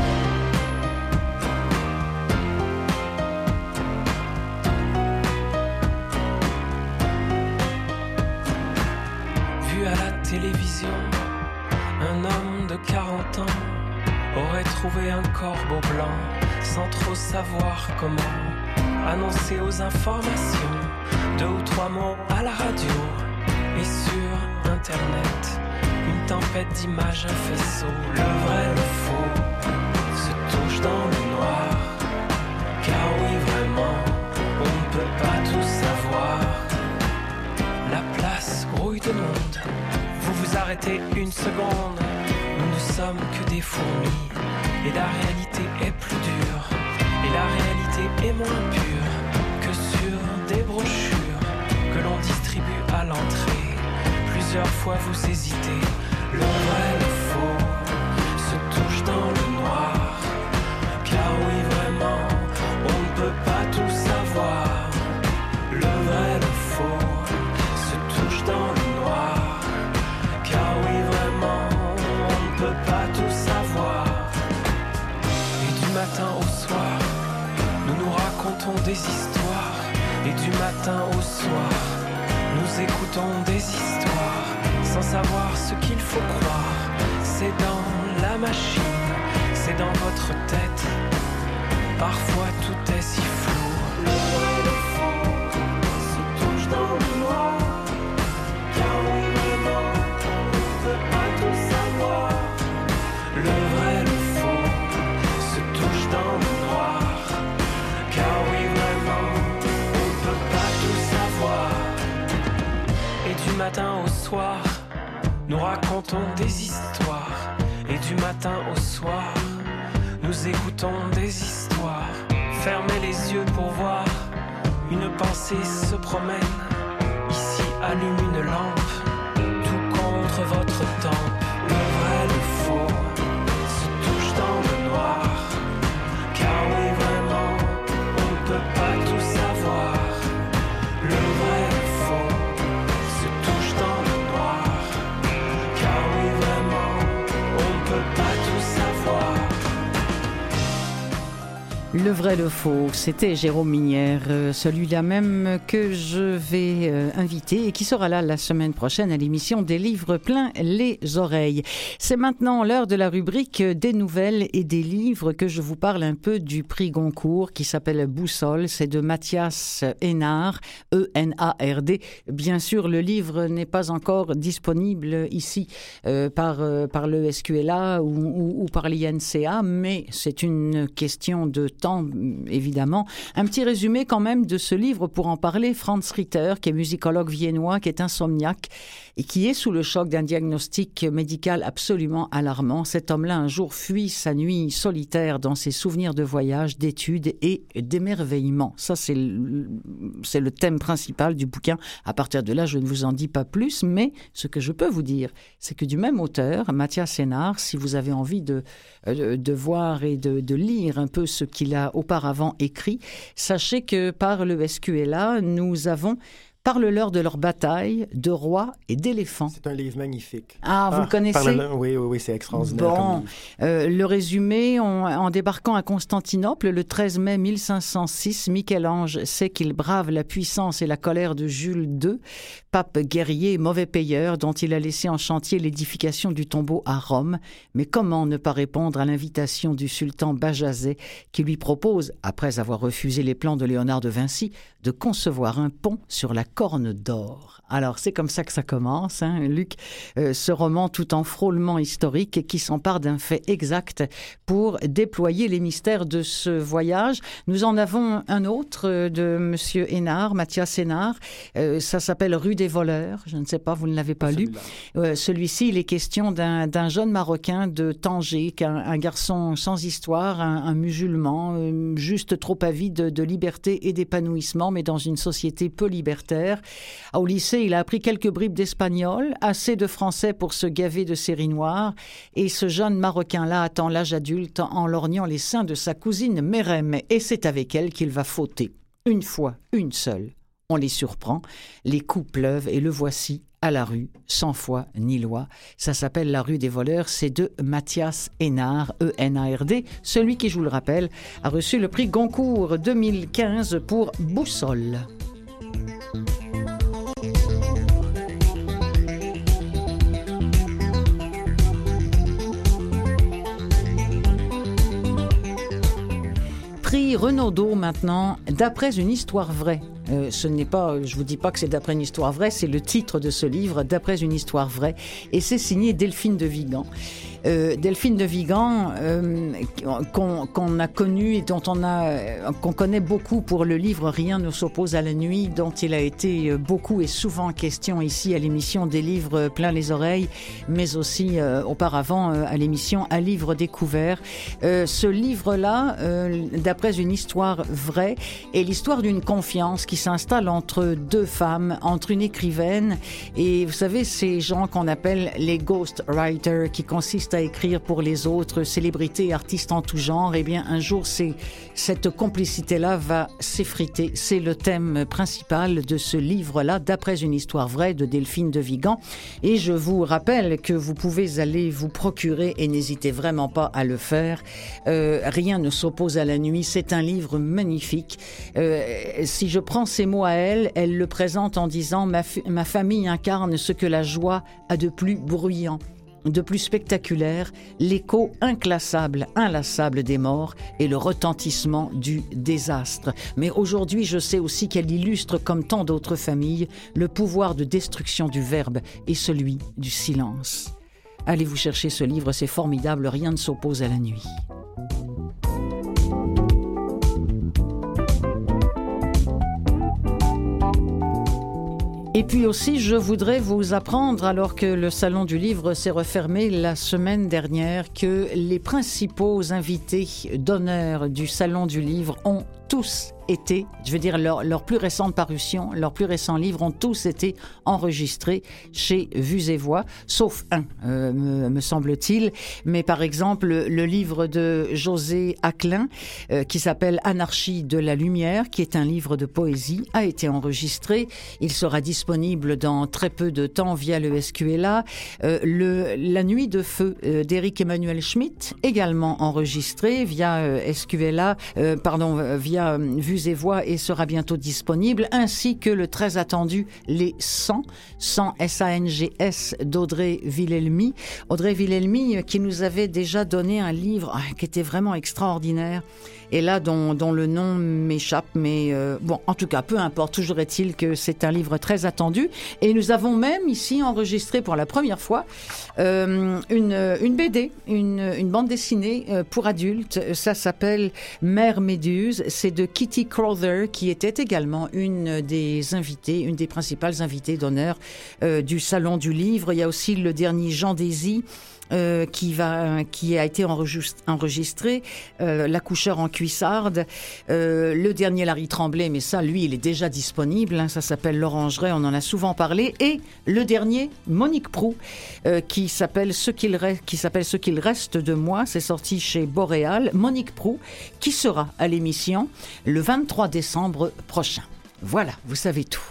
Vu à la télévision, un homme de quarante ans aurait trouvé un corbeau blanc, sans trop savoir comment annoncer aux informations deux ou trois mots à la radio et sur Internet, une tempête d'images, un faisceau. Le vrai, le faux se touche dans le noir. Car oui, vraiment, on ne peut pas tout savoir. La place grouille de monde. Vous vous arrêtez une seconde. Nous ne sommes que des fourmis. Et la réalité est plus dure. Et la réalité est moins pure que sur des brochures que l'on distribue à l'entrée. Plusieurs fois vous hésitez, le vrai, le faux se touche dans le noir. Car oui, vraiment, on ne peut pas tout savoir. Le vrai, le faux se touche dans le noir. Car oui, vraiment, on ne peut pas tout savoir. Et du matin au soir, nous nous racontons des histoires. Et du matin au soir, nous écoutons des histoires sans savoir ce qu'il faut croire. C'est dans la machine, c'est dans votre tête. Parfois tout est si flou. Le vrai, le faux se touche dans le noir. Car oui, vraiment, on ne peut pas tout savoir. Le vrai, le faux se touche dans le noir. Car oui, vraiment, on ne peut pas tout savoir. Et du matin au soir, nous racontons des histoires. Et du matin au soir, nous écoutons des histoires. Fermez les yeux pour voir, une pensée se promène. Ici allume une lampe, tout contre votre tempe. Le vrai, le faux se touche dans le noir. Car oui, vraiment, on ne peut pas tout savoir. Le vrai, le faux se touche dans le noir. Car oui, vraiment, on ne peut pas tout savoir. Le vrai, le faux, c'était Jérôme Minière, euh, celui-là même que je vais euh, inviter et qui sera là la semaine prochaine à l'émission des livres plein les oreilles. C'est maintenant l'heure de la rubrique des nouvelles et des livres que je vous parle un peu du prix Goncourt qui s'appelle Boussole. C'est de Mathias Hénard, E N A R D. Bien sûr, le livre n'est pas encore disponible ici euh, par, euh, par le S Q L A ou, ou, ou par l'I N C A, mais c'est une question de temps, évidemment. Un petit résumé quand même de ce livre pour en parler. Franz Ritter, qui est musicologue viennois, qui est insomniaque et qui est sous le choc d'un diagnostic médical absolument alarmant. Cet homme-là, un jour, fuit sa nuit solitaire dans ses souvenirs de voyage, d'études et d'émerveillement. Ça, c'est le, c'est le thème principal du bouquin. À partir de là, je ne vous en dis pas plus, mais ce que je peux vous dire, c'est que du même auteur, Mathias Enard, si vous avez envie de, de, de voir et de, de lire un peu ce qu'il a auparavant écrit, sachez que par le S Q L A, nous avons Parle-leur de leur bataille, de rois et d'éléphants. C'est un livre magnifique. Ah, vous ah, le connaissez? Oui, oui, oui, c'est extraordinaire. Bon, euh, le résumé, on, en débarquant à Constantinople le treize mai mille cinq cent six, Michel-Ange sait qu'il brave la puissance et la colère de Jules deux, pape guerrier et mauvais payeur dont il a laissé en chantier l'édification du tombeau à Rome. Mais comment ne pas répondre à l'invitation du sultan Bajazet qui lui propose, après avoir refusé les plans de Léonard de Vinci, de concevoir un pont sur la Corne d'Or. Alors, c'est comme ça que ça commence, hein, Luc, euh, ce roman tout en frôlement historique qui s'empare d'un fait exact pour déployer les mystères de ce voyage. Nous en avons un autre euh, de Monsieur Enard, Mathias Enard. Euh, ça s'appelle Rue des voleurs. Je ne sais pas, vous ne l'avez pas lu. Euh, celui-ci, il est question d'un, d'un jeune Marocain de Tanger, un, un garçon sans histoire, un, un musulman, euh, juste trop avide de, de liberté et d'épanouissement, mais dans une société peu libertaire. Au lycée, il a appris quelques bribes d'espagnol, assez de français pour se gaver de séries noires, et ce jeune Marocain-là attend l'âge adulte en lorgnant les seins de sa cousine Merem, et c'est avec elle qu'il va fauter. Une fois, une seule. On les surprend, les coups pleuvent, et le voici à la rue, sans foi ni loi. Ça s'appelle La rue des voleurs, c'est de Mathias Enard, E N A R D. Celui qui, je vous le rappelle, a reçu le prix Goncourt deux mille quinze pour Boussole. Prix Renaudot maintenant, d'après une histoire vraie. Euh, ce n'est pas, je vous dis pas que c'est d'après une histoire vraie, c'est le titre de ce livre, d'après une histoire vraie, et c'est signé Delphine de Vigan. Euh, Delphine de Vigan, euh, qu'on, qu'on a connu et dont on a, qu'on connaît beaucoup pour le livre Rien ne s'oppose à la nuit, dont il a été beaucoup et souvent question ici à l'émission des livres plein les oreilles, mais aussi euh, auparavant euh, à l'émission À livre découvert. Euh, ce livre-là, euh, d'après une histoire vraie, est l'histoire d'une confiance qui s'installe entre deux femmes, entre une écrivaine et, vous savez, ces gens qu'on appelle les ghostwriters, qui consistent à écrire pour les autres, célébrités, artistes en tout genre. Eh bien, un jour, c'est, cette complicité-là va s'effriter. C'est le thème principal de ce livre-là, d'après une histoire vraie de Delphine de Vigan. Et je vous rappelle que vous pouvez aller vous procurer, et n'hésitez vraiment pas à le faire, euh, Rien ne s'oppose à la nuit. C'est un livre magnifique. Euh, si je prends ces mots à elle, elle le présente en disant « Ma, f- ma famille incarne ce que la joie a de plus bruyant, de plus spectaculaire, l'écho inclassable, inlassable des morts et le retentissement du désastre. Mais aujourd'hui, je sais aussi qu'elle illustre, comme tant d'autres familles, le pouvoir de destruction du verbe et celui du silence. » Allez vous chercher ce livre, c'est formidable, Rien ne s'oppose à la nuit. Et puis aussi, je voudrais vous apprendre, alors que le Salon du Livre s'est refermé la semaine dernière, que les principaux invités d'honneur du Salon du Livre ont tous été, je veux dire, leur, leur plus récente parution, leurs plus récents livres ont tous été enregistrés chez Vues et Voix, sauf un, euh, me, me semble-t-il. Mais par exemple, le livre de José Aclin, euh, qui s'appelle Anarchie de la lumière, qui est un livre de poésie, a été enregistré. Il sera disponible dans très peu de temps via le S Q L A. Euh, le, La nuit de feu euh, d'Éric Emmanuel Schmitt, également enregistré via euh, S Q L A, euh, pardon, via via Vues et Voix et sera bientôt disponible, ainsi que le très attendu Les cent, cent S A N G S d'Audrey Villelmy. Audrey Villelmy qui nous avait déjà donné un livre qui était vraiment extraordinaire, et là dont, dont le nom m'échappe, mais euh, bon, en tout cas, peu importe, toujours est-il que c'est un livre très attendu, et nous avons même ici enregistré pour la première fois euh, une, une B D, une, une bande dessinée euh, pour adultes. Ça s'appelle Mère Méduse, c'est de Kitty Crowther, qui était également une des invitées, une des principales invitées d'honneur euh, du Salon du Livre. Il y a aussi le dernier Jean Désy, Euh, qui va, qui a été enregistré, euh, L'accoucheur en cuissarde, euh, le dernier Larry Tremblay, mais ça, lui, il est déjà disponible, hein, ça s'appelle L'Orangerie, on en a souvent parlé, et le dernier, Monique Proulx, euh, qui s'appelle Ce qu'il reste, qui s'appelle Ce qu'il reste de moi, c'est sorti chez Boréal. Monique Proulx, qui sera à l'émission le vingt-trois décembre prochain. Voilà, vous savez tout.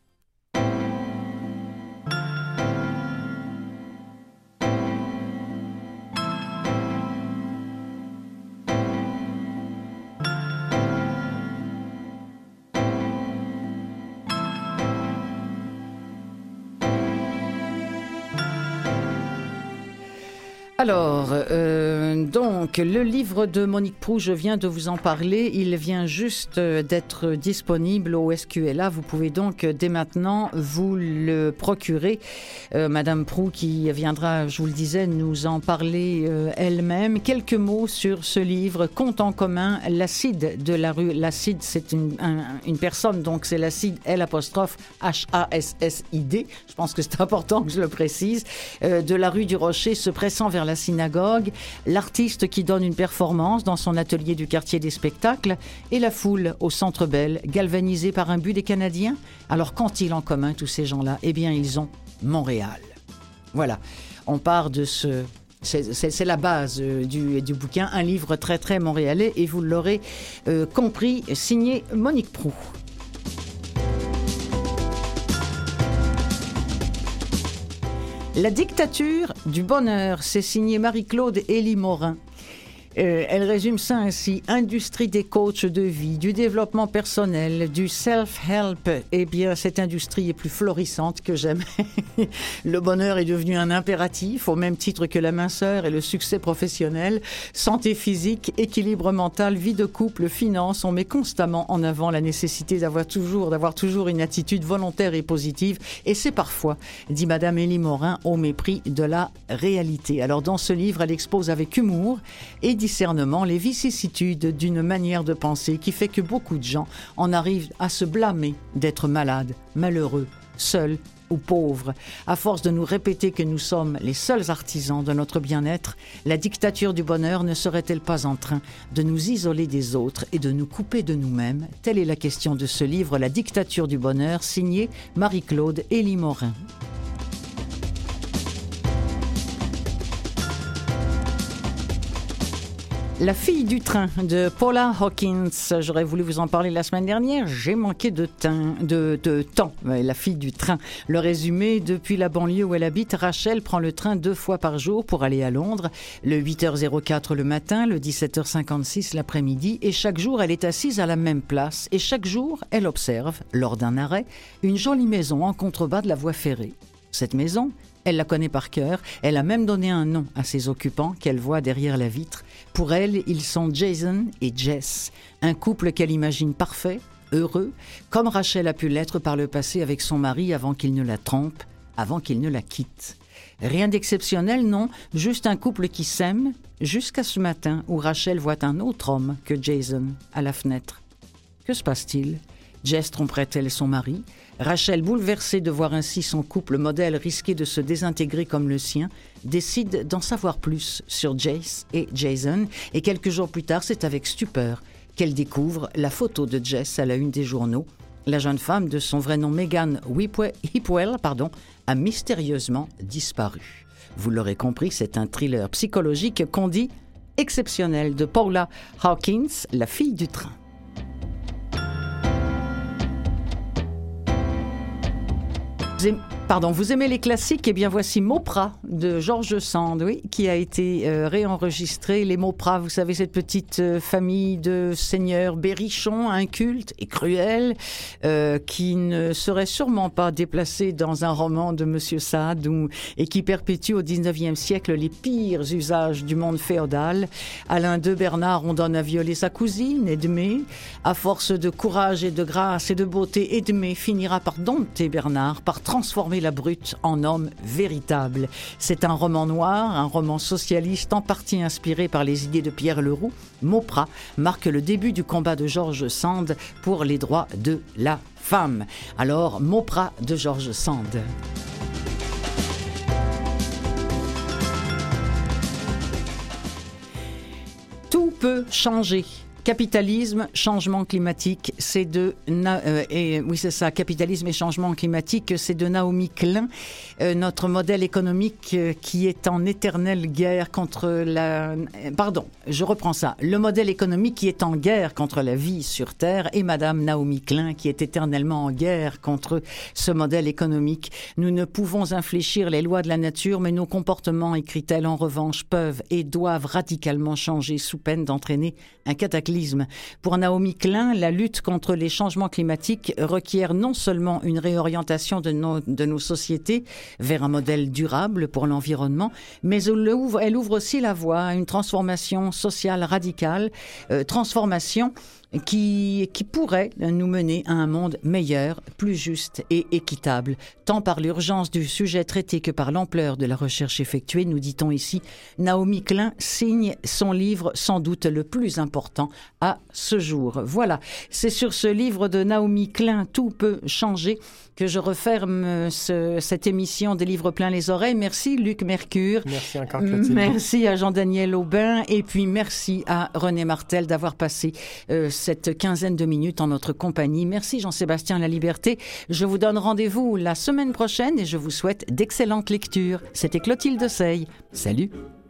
Alors, euh, donc, le livre de Monique Proulx, je viens de vous en parler. Il vient juste d'être disponible au S Q L A. Vous pouvez donc dès maintenant vous le procurer. Euh, Madame Proulx qui viendra, je vous le disais, nous en parler euh, elle-même. Quelques mots sur ce livre, Compte en commun, L'acide de la rue. L'acide, c'est une, un, une personne, donc c'est l'acide L apostrophe H A S S I D. Je pense que c'est important que je le précise. Euh, de la rue du Rocher, se pressant vers la synagogue, l'artiste qui donne une performance dans son atelier du quartier des spectacles et la foule au Centre Bell, galvanisée par un but des Canadiens. Alors qu'ont-ils en commun tous ces gens-là? Eh bien, ils ont Montréal. Voilà, on part de ce... C'est, c'est, c'est la base euh, du, du bouquin, un livre très très montréalais, et vous l'aurez euh, compris, signé Monique Proulx. La dictature du bonheur, c'est signé Marie-Claude Élie-Morin. Euh, elle résume ça ainsi: industrie des coachs de vie, du développement personnel, du self-help. Eh bien, cette industrie est plus florissante que jamais. Le bonheur est devenu un impératif, au même titre que la minceur et le succès professionnel. Santé physique, équilibre mental, vie de couple, finances. On met constamment en avant la nécessité d'avoir toujours, d'avoir toujours une attitude volontaire et positive. Et c'est parfois, dit Madame Élie-Morin, au mépris de la réalité. Alors, dans ce livre, elle expose avec humour et discernement les vicissitudes d'une manière de penser qui fait que beaucoup de gens en arrivent à se blâmer d'être malades, malheureux, seuls ou pauvres. À force de nous répéter que nous sommes les seuls artisans de notre bien-être, la dictature du bonheur ne serait-elle pas en train de nous isoler des autres et de nous couper de nous-mêmes? Telle est la question de ce livre, La dictature du bonheur, signé Marie-Claude Élie-Morin. La fille du train de Paula Hawkins. J'aurais voulu vous en parler la semaine dernière. J'ai manqué de, teint, de, de temps. La fille du train. Le résumé: depuis la banlieue où elle habite, Rachel prend le train deux fois par jour pour aller à Londres. Le huit heures quatre le matin, le dix-sept heures cinquante-six l'après-midi. Et chaque jour, elle est assise à la même place. Et chaque jour, elle observe, lors d'un arrêt, une jolie maison en contrebas de la voie ferrée. Cette maison, elle la connaît par cœur. Elle a même donné un nom à ses occupants qu'elle voit derrière la vitre. Pour elle, ils sont Jason et Jess, un couple qu'elle imagine parfait, heureux, comme Rachel a pu l'être par le passé avec son mari avant qu'il ne la trompe, avant qu'il ne la quitte. Rien d'exceptionnel, non, juste un couple qui s'aime, jusqu'à ce matin où Rachel voit un autre homme que Jason à la fenêtre. Que se passe-t-il? Jess tromperait-elle son mari? Rachel, bouleversée de voir ainsi son couple modèle risquer de se désintégrer comme le sien, décide d'en savoir plus sur Jess et Jason, et quelques jours plus tard, c'est avec stupeur qu'elle découvre la photo de Jess à la une des journaux. La jeune femme, de son vrai nom Megan Hipwell, pardon, a mystérieusement disparu. Vous l'aurez compris, c'est un thriller psychologique qu'on dit exceptionnel de Paula Hawkins, La fille du train. Pardon, vous aimez les classiques? Eh bien, voici Mauprat de George Sand, oui, qui a été euh, réenregistré. Les Mauprat, vous savez, cette petite euh, famille de seigneurs berrichons, incultes et cruels, euh, qui ne serait sûrement pas déplacés dans un roman de Monsieur Sade ou, et qui perpétue au dix-neuvième siècle les pires usages du monde féodal. À l'un d'eux, Bernard, on donne à violer sa cousine, Edmée. À force de courage et de grâce et de beauté, Edmée finira par dompter Bernard, par transformer la brute en homme véritable. C'est un roman noir, un roman socialiste en partie inspiré par les idées de Pierre Leroux. Mauprat marque le début du combat de George Sand pour les droits de la femme. Alors, Mauprat de George Sand. Tout peut changer. Capitalisme, changement climatique, c'est de Na- euh, et oui c'est ça, capitalisme et changement climatique, c'est de Naomi Klein, euh, notre modèle économique euh, qui est en éternelle guerre contre la. Pardon, je reprends ça. Le modèle économique qui est en guerre contre la vie sur Terre et Madame Naomi Klein qui est éternellement en guerre contre ce modèle économique. Nous ne pouvons infléchir les lois de la nature, mais nos comportements, écrit-elle en revanche, peuvent et doivent radicalement changer sous peine d'entraîner un cataclysme. Pour Naomi Klein, la lutte contre les changements climatiques requiert non seulement une réorientation de nos, de nos sociétés vers un modèle durable pour l'environnement, mais elle ouvre, elle ouvre aussi la voie à une transformation sociale radicale, euh, transformation qui, qui pourrait nous mener à un monde meilleur, plus juste et équitable, tant par l'urgence du sujet traité que par l'ampleur de la recherche effectuée, nous dit-on ici. Naomi Klein signe son livre sans doute le plus important à ce jour. Voilà, c'est sur ce livre de Naomi Klein, Tout peut changer, que je referme ce, cette émission des livres plein les oreilles. Merci Luc Mercure. Merci encore Clotilde. Merci à Jean-Daniel Aubin et puis merci à René Martel d'avoir passé euh, cette quinzaine de minutes en notre compagnie. Merci Jean-Sébastien Laliberté. Je vous donne rendez-vous la semaine prochaine et je vous souhaite d'excellentes lectures. C'était Clotilde Sey. Salut.